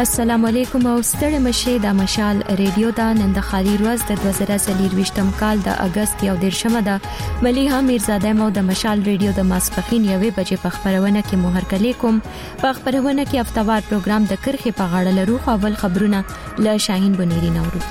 السلام علیکم او ستړي مشه د مشال ریډیو دا نن د خالي ورځ د 2023م کال د اگست 11 د مليها میرزاده مو د مشال ریډیو د ماسپخین 1 بجې په خبرونه کې مو هرکلی کوم په خبرونه کې هفتوار پروګرام د کرخې په غاړه لرو خپل خبرونه له شاهین بنيري نورو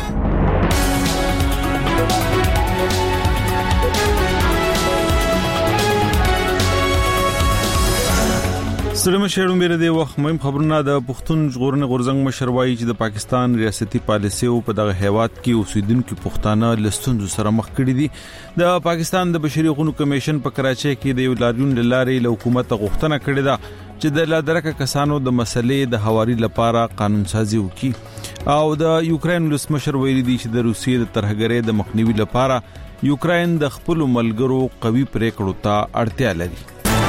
سلام شهرون بیره دی وخت مهم خبرونه د پښتون ژغورنې غورزنګ مشروعي چې د پاکستان ریاستي پالیسي او په دغه هیواد کې اوسیدونکو پښتانه لستونزو سره مخ کړي دي د پاکستان د بشري حقوقو کمیشن په کراچۍ کې د لاریون لارې له حکومت غوښتنه کړې ده چې د لادرکه کسانو د مسلې د حواري لپاره قانون سازي وکړي او د یوکرين ولسمشر ویلي دی چې د روسیې د ترهګرۍ د مخنیوي لپاره یوکرين د خپل ملګرو قوي پریکړو ته اړتیا لري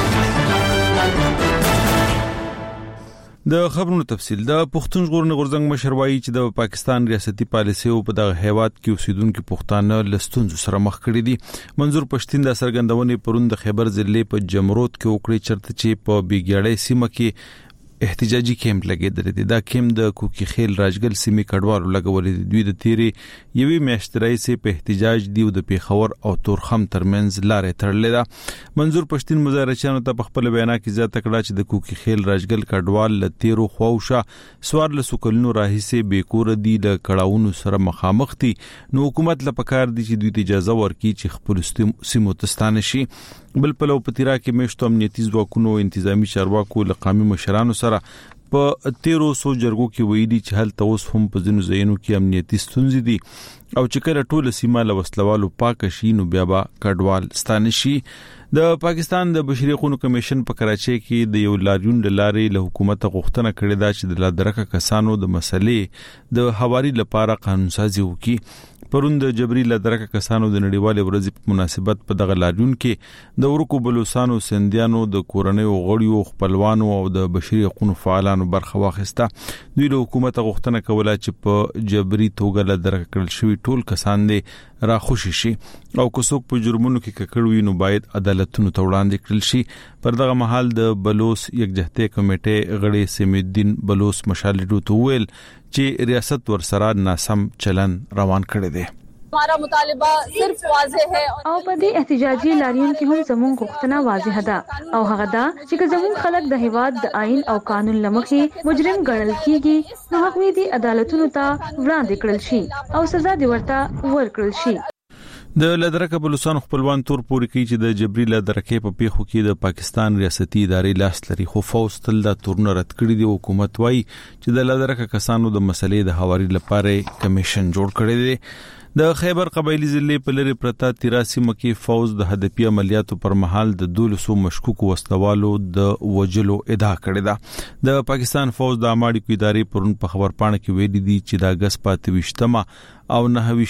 د خبرونو تفصیل د پښتون ژغورنې غورزنګ مشروعي چې د پاکستان ریاستي پالیسي او په دغه هیواد کې اوسیدونکو پښتانه لستونزو سره مخ کړي دي منظور پښتين د سرګندونې پروند خیبر ضلع په جمرود کې وکړي چرته چې په بیګیاړې سیمه کې احتجاجي کیمپ لګیدل دي دا کیمپ د کوکی خیل راجګل سیمې کډوالو لګولې دي دوی د تیری یوې میاشتې سه په احتجاج دی د پیښور او تورخم ترمنځ لارې تړلې ده منظور پښتين مظاهرچیانو ته په خپل بیان کې ځات کړه چې د کوکی خیل راجګل کډوال ل تیرو خوښه سوار له سکلونو راهیسه بیکور دي د کړهونو سره مخامخ دي نو حکومت له پکار دي چې دوی ته اجازه ورکړي چې خپل سیمو تستانه شي بل په لو پتیرا کې مشتو امنیتي ځواکونو انتظامی چارواکو له قومي مشرانو سره په 1300 جرګو کې ویلي چې هل توس هم په ځینو ځایونو کې امنیتي ستونزې دي او چې کله ټول سیمه له وسلوالو پاک شي نو بیا به کډوال ستانه شي د پاکستان د بشري حقوقو کمیشن په کراچۍ کې د یو لاریون لارې له حکومت غوښتنه کړې ده چې د لادرکه کسانو د مسلې د حواري لپاره قانون سازي وکړي پروند جبري لادرکه کسانو د نړیوال ورځ په مناسبت په دغه لاریون کې د ورکو بلوسانو سنديانو د کورنۍ غړیو خپلوانو او د بشري حقوقو فعالانو برخه واخیسته دوی له حکومت غوښتنه کوله چې په جبري توګه لادرکه کړل شوی ټول کسان دي را خوشي شي او کوڅوک په جرمونو کې ککړوي نو باید عدالتونو ته وړاندې کړل شي پر دغه محل د بلوس یکجهتي کمیټې غړي سمیدین بلوس مشالډو ته ویل چې ریاست ورسره ناسم چلن روان کړی دی हमारा मुतालिबा सिर्फ वाज़ेह है او په دې احتجاجي لاریون کې هم زموږ غوښتنه واضح ده او هغه دا چې زموږ خلک د هیواد د آئین او قانون لمخې مجرم ګڼل کیږي نو هغوی د عدالتونو ته وړاندې کړل شي او سزا دې ورته ورکړل شي د لادرکه بلوچستان خپلوان تور پوري کوي چې د جبري لادرکه په پیښو کې د پاکستان ریاستي ادارې لاس لري خو فوز تل د تورن رد کړی دی حکومت وايي چې د لادرکه کسانو د مسلې د حواري لپاره کمیشن جوړ کړی دی د خیبر قبایلی ضلع په لری پرتا تیراسی مکی فوز د هدفي عملیاتو پر مهال د 200 مشکوک وسلوالو د وجلو ادعا کړې ده د پاکستان فوز د اماړي کو ادارې پرون په خبر پاڼه کې ویلي دي چې د اگست 28 او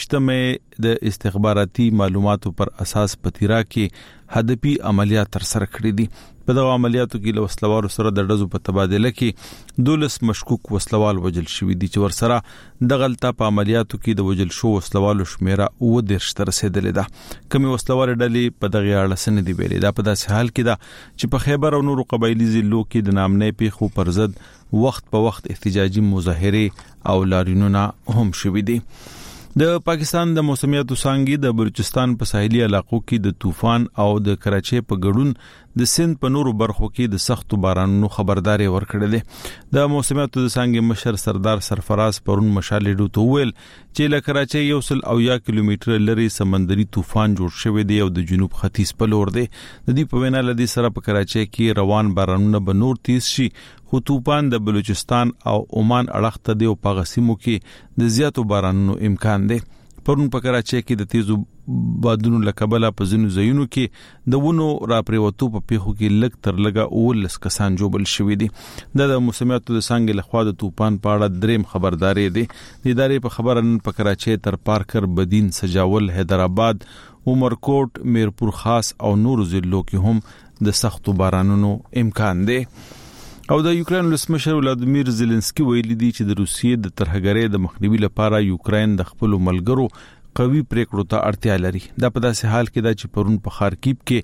29 د استخباراتي معلوماتو پر اساس پتیرا کې هدفي عملیات تر سره کړې دي په دغه عملیاتو کې له وسلوالو سره د ډزو په تبادله کې 12 مشکوک وسلوال وجل شوی دي چې ورسره د غلطه په عملیاتو کې د وجل شو وسلوالو شمیره 10 تر رسیدلې ده کمی وسلوال ډلې په دغه اړه سن دي ویلي دا په داسې حال کې ده چې په خیبر او نورو قبایلی ضلعو کې د نامنې پیښو پر ضد وخت په وخت احتجاجي مظاهره او لاریونونه هم شوي دي د پاکستان د موسمیاتو څانګې د بلوچستان په ساحلي علاقو کې د طوفان او د کراچۍ په ګډون د سند په نورو برخو کې د سختو بارانونو خبرداري ورکړه ده د موسمیاتو د څانګې مشر سردار سرفراز پرون مشالډو ته ویل چې له کراچۍ یو سل او یا کیلومتر لري سمندري طوفان جوړ شوی دی او د جنوب ختیځ په لور دی د دې په وینا لدی سره په کراچۍ کې روان بارانونه به نور تیز شي خو طوفان د بلوچستان او عمان اړخ ته دی او په غسیمو کې د زیاتو بارانونو امکان دی پرون په کراچۍ کې د تیزو بادونو لکبله په ځینو ځایونو کې د ونو را پریوتو په پیښو کې لګ تر لګه اول کسان جوړل شوی دي د موسمیاتو د څنګه لخوا د طوفان په اړه دریم خبرداري دي د ادارې په خبرن په کراچۍ تر پارکر بدین سجاول حیدرآباد عمرکوټ میرپور خاص او نور ضلعو کې هم د سختو بارانونو امکان دی او د یوکرين ولسمشر ولادیمیر زيلنسکي ویلي دي چې د روسیې د ترهګرۍ د مخنیوي لپاره یوکرين د خپل ملګرو قوي پریکړو ته اړتیا لري دا په داسې حال کې دا چې پرون په خارکیب کې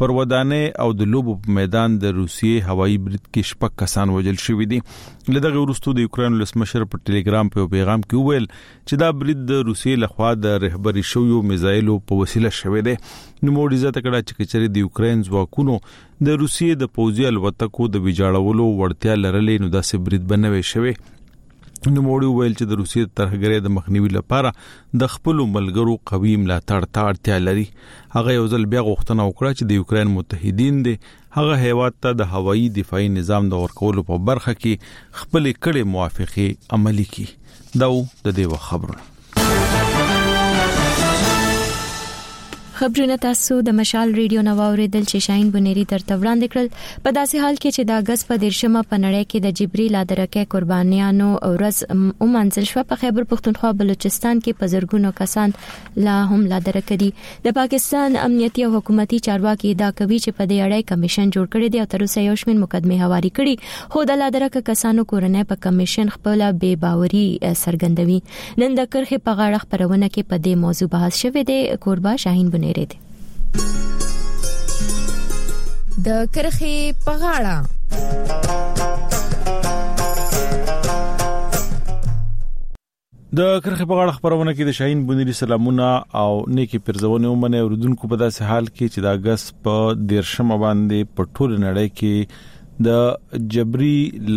پر ودانې او د لوبو په میدان د روسیې هوایي برید کې 6 کسان وژل شوي دي. لدغه وروسته د یوکرين ولسمشر په ټلګرام په پیغام کې وویل چې دا برید د روسیې لخوا د رهبري شویو میزایلو په وسیله شوی دی. نو موږ عزت کړه چې کچري د یوکرين ځواکونو د روسیې د پوځي الوتکو د ویجاړولو وړتیا لرلې نو داسې برید بنوي شوی. نو موږ ویل چې د روسیې ترهګرۍ د مخنیوي لپاره د خپل ملګرو قوي ملاتړ ته اړتیا لري. هغه یو ځل بیا غوښتنه وکړه چې د یوکرين متحدین دي هغه هیواد ته د هوایي دفاعي نظام د ورکولو په برخه کې خپل کړي موافقه عملی کړي. دا د دې خبرونه خبرونه تاسو د مشال ریډیو نو اوریدل چې شاهین بنيري ترته وړاندې کړل په داسې حال کې چې د اگست په 13مه په نړۍ کې د جبري لادرکه قربانیانو ورځ ومنځل شو. په خیبر پختونخوا بلوچستان کې په زرګونو کسان لا هم لادرکه دي. د پاکستان امنیتي او حکومتي چارواکي دا کوي چې په دې اړه کمیشن جوړ کړی دی او تر اوسه یو شمېر مقدمه هواري کړي خو د لادرکه کسانو کورنۍ په کمیشن خپل بے باوري څرګندوي. نن د کرخه په غاړه خبرونه کې په دې موضوع بحث شوه دی. قربا شاهین بنيري د کرخي په غاړه د کرخه په غاړه خبرونه کې د شاهین بنيري سلامونه او نیکی پرزونه ومنه اوردونکو په داسې حال کې چې د اگست په 13مه باندې په ټول نړۍ کې د جبري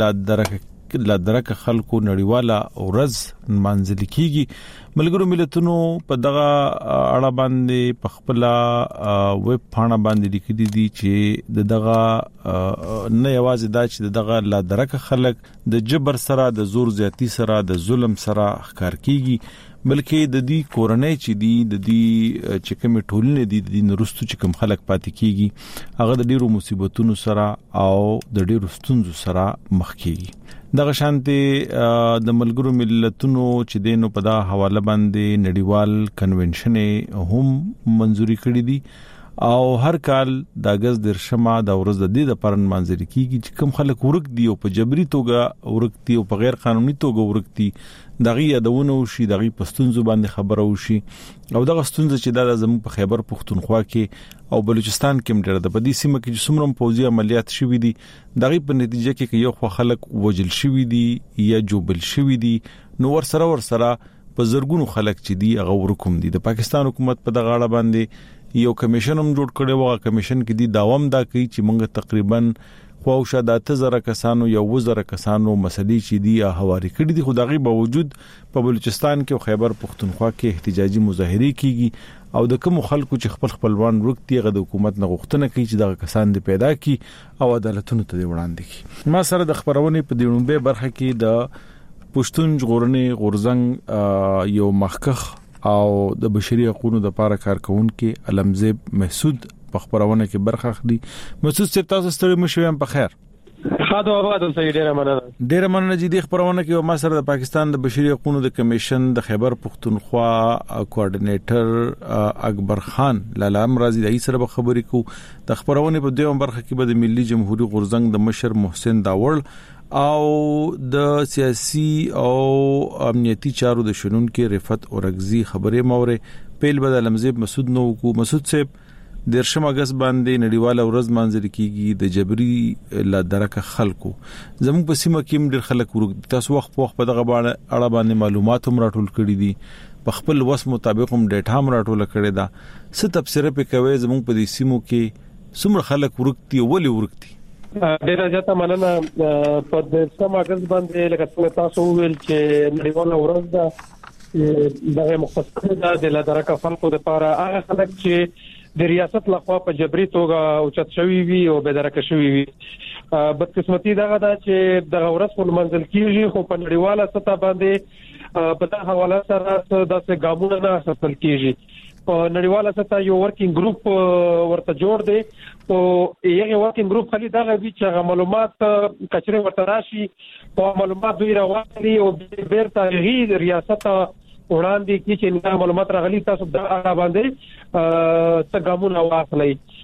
لادرکه خلکو نړیواله ورځ منځل کیږي. ملګرو ملتونو په دغه اړه باندې په خپل ویب پاڼه باندې لیکلي دي چې دغه نه یوازې دا چې دغه لادرکه خلک د جبر سره د زور زیاتی سره د ظلم سره ښکار کیږي بلکې د دې کورنۍ چې دي د دې چې کوم ټولنې دي د نورستو چې کوم خلک پاتې کیږي هغه د ډیرو مصیبتونو سره او د ډیرو ستونزو سره مخ کیږي. دغه شانتي د ملګرو ملتونو چې دینو په دا حواله باندې نړیوال کنونشن هم منځوري کړی دي او هر کال د اگست 13مه د ورځ د دې لپاره منځري کیږي چې کوم خلک ورک دي او په جبري توګه ورک دي او په غیر قانوني توګه ورک دي دغه یادونه وشي دغه پښتونزو باندې خبره وشي او دغه ستونزه چې د زموږ په خیبر پختونخوا کې او بلوچستان کې مډره د بدی سیمه کې څومره پوځي عملیات شوي دي دغه په نتیجه کې یو خو خلک وجل شوي دي یا جوبل شوي دي نو ور سره په زرګونو خلک چې دي هغه ورکوم دي. د پاکستان حکومت په دغه اړه باندې یو کمیشن هم جوړ کړی و. کمیشن کې دي داوام دا کوي چې موږ تقریبا خواوشه د 8000 کسانو یا 1000 کسانو مسلې چې دي هواري کړي دي. خدایي باوجود په بلوچستان کې او خیبر پختونخوا کې احتجاجي مظاهره کیږي او د کوم خلکو چې خپلوان ورکتي غو د حکومت نه غوښتنه کوي چې دغه کسان دې پیدا کړي او عدالتونو ته وړاندې کړي. ما سره د خبرونه په دیونبه برخه کې د پښتون ژغورنې غورزنګ یو مخکخ او د بشري حقوقو د لپاره کارکونکو علمزیب محسود په خبرونه کې برخه اخلي. محسود صاحب تاسو ستړي مشوم په خیر. خاطر آباد اوسئ. ډیره مننه چې د خبرونه کې ما سره د پاکستان د بشري حقوقو د کمیشن د خیبر پختونخوا کوارډینیټر اکبر خان لالام رازي د سره خبرې کو د خبرونه په دویم برخه کې د ملي جمهوریت غورزنګ د مشر محسن داوړ او د سیاسي او امنیتي چارو د شنون کې رفعت اورغزي خبرې مورې پیل بدل لمزيب مسعود نو کو. مسعود صاحب 13 اگست باندې نړیواله ورځ منځل کیږي د جبري لادرکه خلکو زموږ په سیمه کې ډېر خلک ورک تاسو وخت په دغه اړه باندې معلومات هم راټول کړي دي په خپل وس مطابق هم ډیټا هم راټول کړي دا څه تفسیر په کوي زموږ په دې سیمو کې څومره خلک ورکتي ولې ورکتي. ډیره زیاته مننه. په 13 اگست باندې لکه تاسو ویل چې نړیواله ورځ ده د مختصر د لادرکه خلکو لپاره هغه خلک چې د ریاست لخوا په جبري توګه اوچت شوی وي او بدرکه شوی وي. بدقسمتي دغه دا چې د ورځ په منځل کېږي خو په نړیواله سطح باندې په دغه حواله سره د څه ګامونه نه اخیستل کېږي. په نړیواله سطح یو ورکینګ ګروپ ورته جوړ دی او یو ورکینګ ګروپ خالي دغه وی چې معلومات کچره ورته راشي او معلومات دوی راوړي او بیرته هی ریاست وړاندې کې چې معلومات راغلي تاسو د هغه باندې څنګهمون واخلي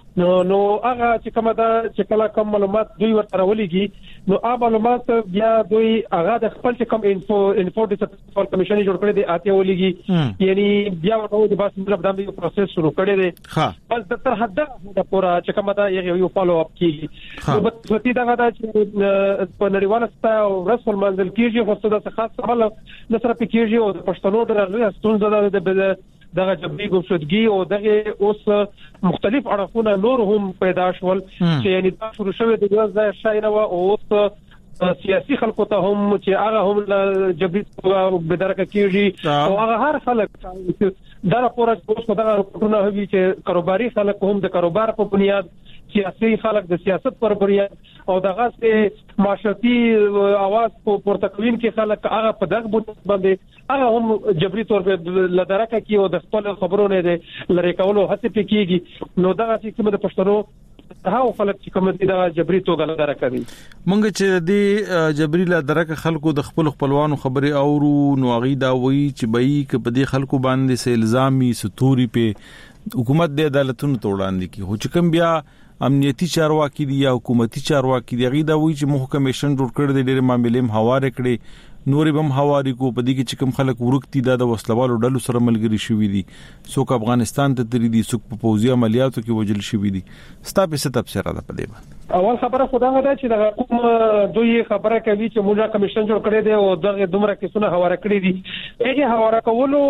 نو هغه چې کومه دا چې کله کوم معلومات دوی ورته ولېږي نو هغه معلومات بیا دوی هغه د خپل چې کوم انفو ډیسپلین کمیشن جوړ کړی دی اته ولېږي یعنی بیا ورته د بس مطلب د پروسس شروع کړی دی بس د تر حد د پورا چې کومه دا یو فالو اپ کیږي نو په دې دا چې په نړیواله ستا او رسول منزل کیږي خو څه د خاص عمل نصر پکېږي او د پښتنو درغلي ستونزه د دغه جبري ګمشدګي او دغه اوس مختلف اړخونه نور هم پیدا شول چې یعنی دا شروع شوه د ځای شاینه او اوس سیاسي خلکو ته هم چې هغه هم جبري بدرکه کیږي او هغه هر خلک دا راپور اوس په دغه راپورونه هوي چې کاروباري خلک هم د کاروبار په بنیاد سیاسي خلک د سیاست پر بنیاد او دغه سه معاشرتي आवाज په پورتکوین کې خلک هغه په دغه باندې هغه هم جبري تور په لدرکه کې او د خپل خبرونه لري کولو هڅه پکېږي نو دغه چې د پښتنو هغه خلک چې کوم دي د جبري توګه لدرکه دي مونږ چې د جبري لدرکه خلکو د خپل خپلوانو خبري اورو نو غي دا وی چې بای ک په دې خلکو باندې سه الزامي ستوري په حکومت د عدالتونو توړاندې کی هو چې کوم بیا امنیتي چارواکي دي یا حکومتي چارواکي دي غي دا وی چې مخ کمیشن جوړ کړی د ډېر معاملې حواله کړي نورې بم حواري کو په دې کې چې کوم خلک ورکتي د وسلوالو ډلو سره ملګری شوي دي څوک افغانستان ته تری دي څوک په پوځي عملیاتو کې وجل شوي دي ستا په تفسیر ده په دې باندې اول خبره خدای غدا چې د کوم دوی خبره کوي چې موږ کمیشن جوړ کړی دی او دغه دومره کیسونه حواله کړی دي هغه حواله کولو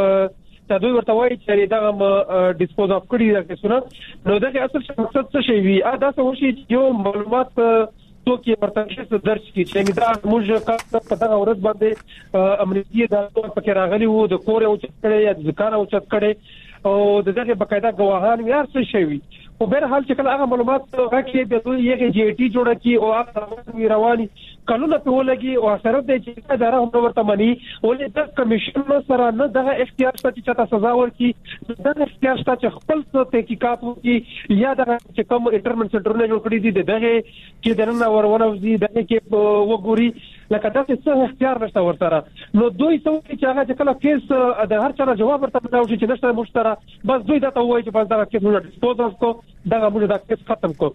ته دوی ورته وایي چې دغه ډیسپوز اف کړی دا کیسونه نو دغه اصل مقصد څه شي وي دا څه وشي یو معلومات تو کې مرتکز درج کی چې دا موږ په دغه ورځ باندې امنیتي ادارو پکې راغلي وو د کور او چت کړي یا د ځکان او چت کړي او دغه بقاعده غواهان یې څه شي وي په بهر حال چې کله هغه معلومات راکړي د دوی یو جی ټی جوړ کی او هغه رواني قانون په ولګي او شرط دی چې اداره هم ورته مني ولې د کمیشن سره نه دغه اختیار شته چې تاسو سزا ورکړي دغه اختیار شته چې خپل څه تحقیقات وکړي یا دغه چې کوم انټرمنټ سنټرونه جوړ کړی دي دغه کې دنه ورونوزي دغه کې وګوري لکه تاسو څه اختیار نشته ورته نو دوی څه چې هغه چې کله کیس د هر چا جواب ورته راوړي چې نشته مشترک بس دوی دا ته وایي چې بس دغه کیس موږ ډیسپوز کو دغه موږ دا کیس ختم کو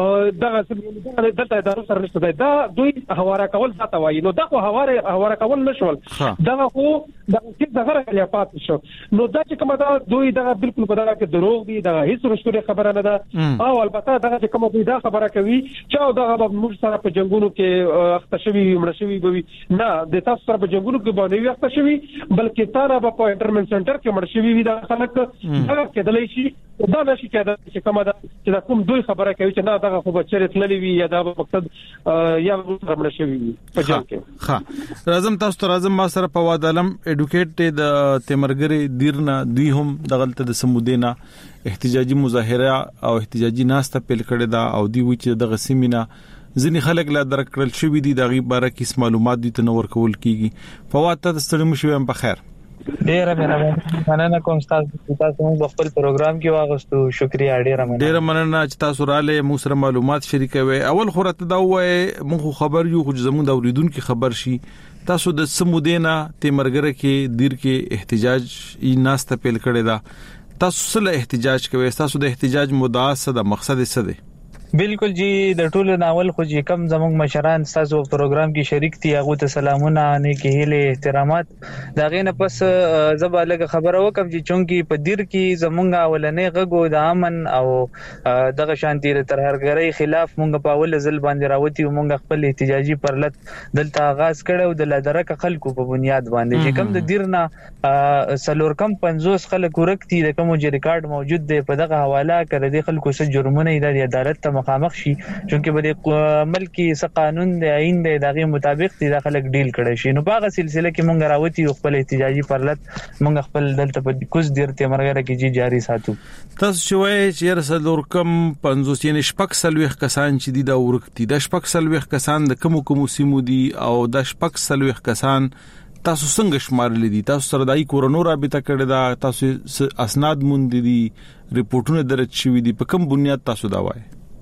دغه دلته ادارو سره نشته دا دوی حواله کول ځاته وایي نو دا خو حواله کول نشول دغه خو دغه کیس دغه غلیا پات شو نو دا چې کومه دا دوی دغه بالکل په دغه کې دروغ دي دغه هیڅ رښتوري خبره نه ده او البته دغه چې کومه دوی دا خبره کوي چې دغه موږ سره په جنگونو کې اخته شوی مړ شوی بوي نه د تاسو سره په جنگونو کې باندې اخته شوی بلکې تاره په انټرمنټ سنټر کې مړ شوی وي دا خلک هغه کېدلای شي دا نشي کېدای چې کومه دا چې کوم دوی خبره کوي چې نه دغه خو بچره تللی وي یا دا مقصد یا مړ شوی وي په جنگ کې ها راځم تاسو ته راځم ما سره په وادالم اډوکیټ د تیمرګری دیرنا دوی هم دغلت د سمودینا احتجاجي مظاهره او احتجاجي ناسته پیل کړی دا او دی وی چې د غسیمینا ځینې خلک لا درکړل شوی دي د غي باره کیس معلومات دي تنور کول کیږي فوات ته ستړي مشو هم په خیر ډیره مننه کوم تاسو موږ خپل پروګرام کې واغستو شکریا ډیره مننه چې تاسو رااله مو سره معلومات شریکوي اول خورته دا وای موږ خبر یو خو زموږ د اوریدونکو خبر شي تاسو د سمودینا تیمرګره کې دیر کې احتجاج یې ناسته پیل کړی دا تاسو سره احتجاج کوي تاسو د احتجاج مدعا څه د مقصد څه دی بالکل جی د ټولو ناول خو چې کم زموږ مشران تاسو پروګرام کې شریک دي هغه ته سلامونه نه کېله احترامات دا غینه پس زبا لګه خبره وکم چې چونکی په دیر کې زمونږ اولنې غږو د امن او دغه شانتي تر هرګرۍ خلاف مونږ په اول ځل باندې راوتی مونږ خپل احتجاجي پرلط دلته آغاز کړو د لدرک خلکو په بنیاد باندې چې کم د دیرنا سلور کم 50 خلک ورکتي د کوم چې ریکارډ موجود دی په دغه حواله کړه د خلکو سره جرمونه د عدالت ته مخامخ شي چونکه په ملکی س قانون دی عین دی دغه مطابق دي داخله ډیل کړي شي نو په هغه سلسله کې مونږ راوتی خپل احتجاجي پرلط مونږ خپل دلته په کوز دیرته مرګره کې جاری ساتو تاسو شوي چې رسول کم 50 یعنی شپک سلويخ کسان چې دي دا ورکتي د شپک سلويخ کسان د کوم سیمو دي او د شپک سلويخ کسان تاسو څنګه شمارل دي تاسو سره دای کورونو رابطه کړی دا تاسو اسناد مونږ دي ریپورتونه درج شوی دي په کوم بنیاد تاسو دا وایي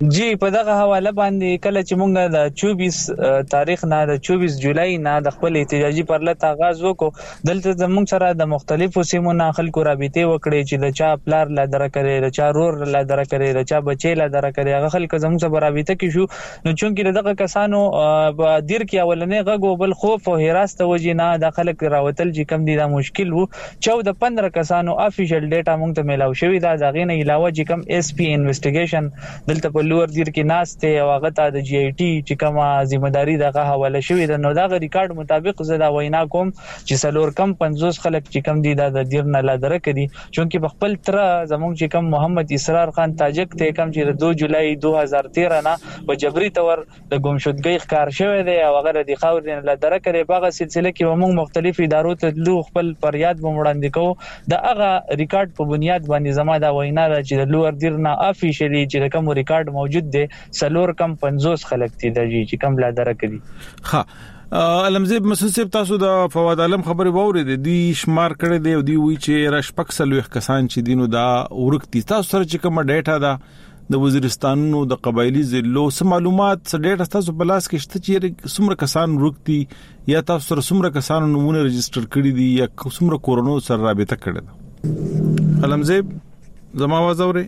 جی په دغه حواله باندې کله چې مونږ د 24 تاریخ نه د 24 جولای نه د خپل احتجاجي پرلط آغاز وکړو دلته زموږ سره د مختلفو سیمونو خلکو رابطې وکړي چې د چا پلار لا درکړي د چا رور لا درکړي د چا بچي لا درکړي هغه خلک زموږ سره رابطه کې شو نو چونکې دغه کسانو په دیر کې اولنې غږ بل خوف او هراس ته وجې نه د خلک راوتل چې کم دي دا مشکل وو 14-15 کسانو افیشل ډیټا مونږ ته ملاو شوی دا دغه نه علاوه چې کم اس پی انویسټیګیشن دلته لور دیر کې ناشته او هغه ته د جی ای ټي چې کومه ذمہداري دغه حواله شوې ده نو دا ریکارډ مطابق زدا وینا کوم چې سلور کم 50 خلک چې کم دي د دیر نه لادره کړي چونکه بخپل تر زموږ چې کم محمد اسرار خان تاجک ته کم چې 2 جولای 2013 نه په جبري تور د ګمشدګۍ ښکار شوی دی او هغه د خاور نه لادره کړي په هغه سلسله کې موږ مختلف ادارو ته لو خپل فریاد وړاندې کوو د هغه ریکارډ په بنیاد باندې زما دا وینا ده چې د لور دیر نه افیشلی چې کوم ریکارډ موجود دی سلور کم 50 خلک دي چې کم لا درکړي ها علمزیب مسعود صاحب تاسو د فواد عالم خبري ووري دي شمار کړي دی او دی وی چې راشپکسلو کسان چې دینو دا ورکتي تاسو سره چې کوم ډیټا دا د وزیرستانونو د قبایلی ضلعو سم معلومات څه ډیټا تاسو په لاس کې شته چې څومره کسان ورکتي یا تاسو سره څومره کسان نمونه رجستر کړي دي یا څومره کورونو سره رابطه کړي ده علمزیب زما आवाज اوري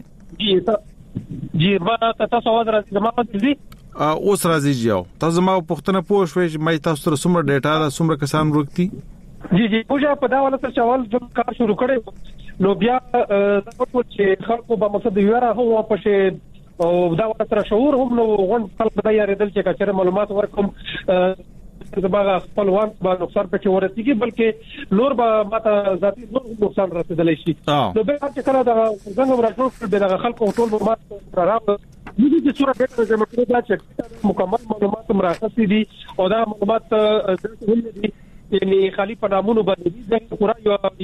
جی ما تاسو आवाज راځي زما دي اوس راځي جاو تاسو ما پښتنه پوه شوي چې مې تاسو سره څومره ډیټا دا څومره کسان ورکتي جی پوجا په دا ولا څه چوال جو کار شروع کړي نو بیا دا چې خلکو په مقصد یو را هو په او دا وتر شعور هم نو غون خلک دا یاردل چې کچره معلومات ورکوم زماغه خپلوان باندې نقصان پکې ورسیږي بلکې نور به ماته ذاتي نقصان رسیدلی شي نو به چې کله دا څنګه راځو د خلکو ټول معلومات راغله دې صورت ډېر زموږ دا چې مکمل معلومات مراخصي دي او دا معلومات هم دي یعنی خالی په نامونو باندې دي چې پورا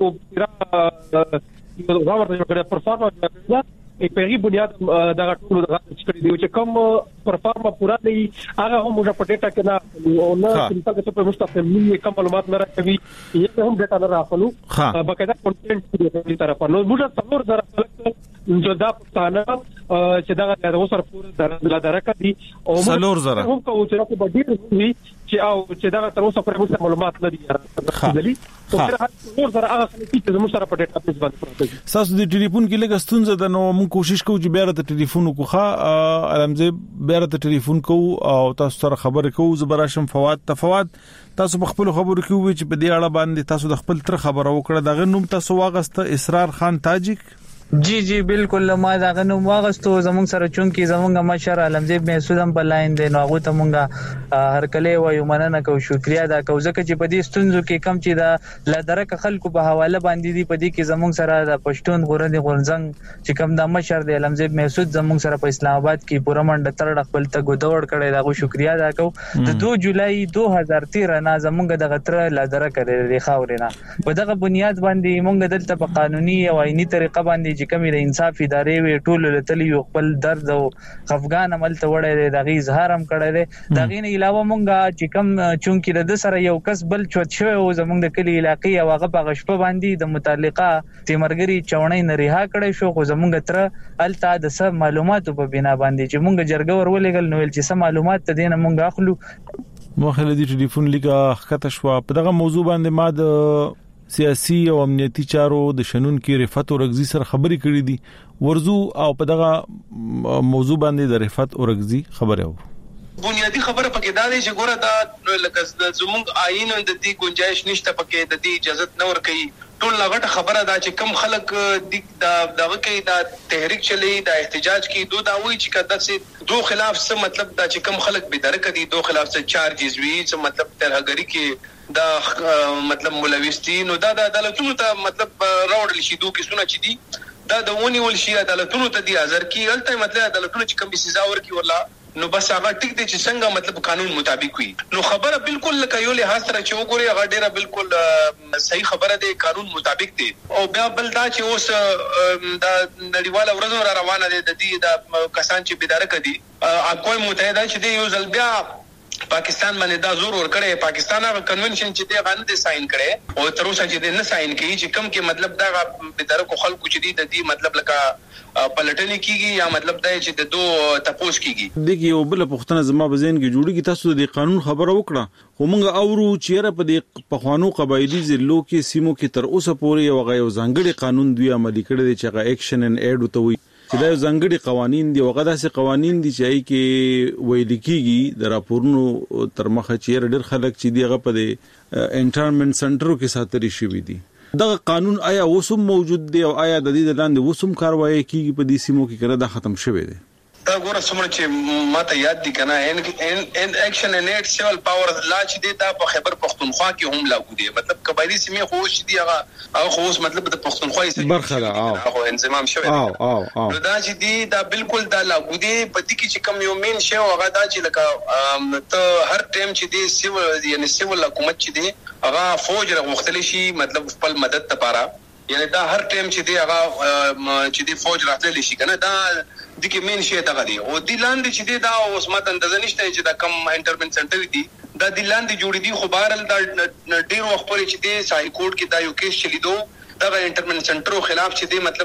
یو غوړ د یو پرفارمنس په هغه بنیاد دا ټول د کړي دی چې کوم پرفارمنس پورا دی هغه هم موږ په ډیټا کې نه او نه چې په مستقیم نه کوم معلومات نه راکوي یې هم ډیټا نه راخلو باقاعده کنټینټ دی طرفه نو موږ څلور زره جدا پښتانه چې دا د اوسر پورا درکه دي او څلور زره هم کوم چې په ډیر وي چې او چې دا تر اوسه پرې معلومات نه دي راځي او هر څلور زره هغه چې موږ سره په ډیټا بیس باندې پروسس تاسو د ټلیفون کې لګ ستونزه ده نو موږ کوشش کوو چې بیا د ټلیفون کوخه علمزه بیا د ټلیفون کوو او تاسو سره خبرې کوو زبراشم فواد تاسو په خپل خبرو کې وی چې په دې اړه باندې تاسو د خپل تر خبرو وکړه دغه نوم تاسو واغسته اسرار خان تاجک جی بالکل ما دا غنو واغستو زمونږ سره چونکی زمونږ مشر علمزیب محسود هم په لاین دی نو هغه ته مونږه هر کله وایو مننه کو شکریا دا کو ځکه چې په دې ستونزو کې کم چې دا لدرک خلکو په حواله باندې دی په دې کې زمونږ سره د پښتون غورندې غونځنګ چې کم د مشر دی علمزیب محسود زمونږ سره په اسلام آباد کې پوره منډه تر خپل ته ګډوډ کړي دا کو شکریا دا کو د 2 جولای 2013 نه زمونږ د غتر لدرک لري خاورینا په دغه بنیاد باندې مونږ دلته په قانوني او عیني طریقه باندې چې کمی د انصاف ادارې وی ټول لتلی یو خپل درد او خفقان عمل ته وړي دی دغه اظهار هم کړی دی دغه نه علاوه مونږه چې کم چونکی د سره یو کس بل چوت شوی او زمونږ د کلی علاقې او هغه په غشپه باندې د متعلقه تیمرګری چونې نه رها کړی شو خو زمونږ تر الته د سب معلوماتو په بنا باندې چې مونږ جرګه ورولېګل نو چې سم معلومات ته دینه مونږ اخلو مخه د ټلیفون لګه خطه شو په دغه موضوع باندې ما د سیاسي او امنیتي چارو د شنن کې رفعت اورغزي سره خبري کړې دي ورزو او په دغه موضوع باندې د رفعت اورغزي خبره و بنیادی خبره پکې دا دی چې ګوره دا لکه زموږ آئین د دې گنجائش نشته پکې د دې اجازه نه ورکړي ټول لغټه خبره دا چې کم خلک دغه کې دا تحریک چلی دا احتجاج کی دو دا وی چې کده سي دو خلاف څه مطلب دا چې کم خلک به درک دي دو خلاف څه چارجز وی څه مطلب ترهګری کې دا مطلب ملوثتي نو دا د عدالتونو ته مطلب راوړل شي دوه کیسونه چې دي دا د ونی ول شي عدالتونو ته دی حاضر کی الته مطلب عدالتونو چې کم سزا ورکي ولا نو بس هغه ټیک دي چې څنګه مطلب قانون مطابق وي نو خبره بالکل لکه یو له حاصله چې وګوري هغه ډیره بالکل صحیح خبره ده قانون مطابق دي او بیا بل دا چې اوس د نړیواله ورځ را روانه ده د دې د کسان چې بيدار کړي اقوام متحده چې یو ځل بیا پاکستان باندې دا زور ور کړی. پاکستان هغه کنونشن چې دی غانه ساين کړي او تر اوسه چې نه ساين کوي چې کم کې مطلب دا به درکو خلکو چې دی د دې مطلب لکه پلټنې کیږي یا مطلب دا چې د دوه تپوس کیږي. دغه یو بل پښتنه زما بزین کې جوړیږي. تاسو د قانون خبره وکړه خو موږ اورو چې په دې پخوانو قبایلی ضلعو کې سیمو کې تر اوسه پورې یو ځانګړي قانون دوی عملي کړی دی چې هغه اکشن ان ایډ وتوي چې دا ځانګړي قوانين دي او هغه داسې قوانين دي چې ای کې ویل کیږي د راپورونو تر مخه چې ډېر خلک چې دی هغه په انټرنمنت سنټرو کې ساتري شوی دي. دغه قانون آیا وسوم موجود دی او آیا د دې لاندې وسوم کاروایی کیږي په دې سیمو کې کړه دا ختم شوی دی؟ دا ګوره څومره چې ماته یاد دي کنه ان اکشن ان ایټ سیول پاور لا چې دی دا په خیبر پختونخوا کې هم لاګو دی. مطلب قبایلی سیمې خو چې دی هغه خو مطلب د پختونخوا برخه ده او انضمام شوی دی. نو دا چې دی دا بالکل دا لاګو دی په دې کې چې کم یو مين شی هغه دا چې لکه ته هر ټیم چې دی سیول یعنی سیول حکومت چې دی هغه فوج راغختلی شي مطلب خپل مدد لپاره یعنی دا هر ټیم چې دی هغه چې دی فوج راتللی شي کنه دا د کې مين شي ته غدي او د لاندې چې دی دا اوس ماته اندازه نشته چې دا کم انټرمنټ سنټر دی دا د لاندې جوړې دي خو بهرل دا ډیر وخت پورې چې دی سای کورټ کې دا یو کیس چلیدو دا انټرمنټ سنټر خلاف چې دی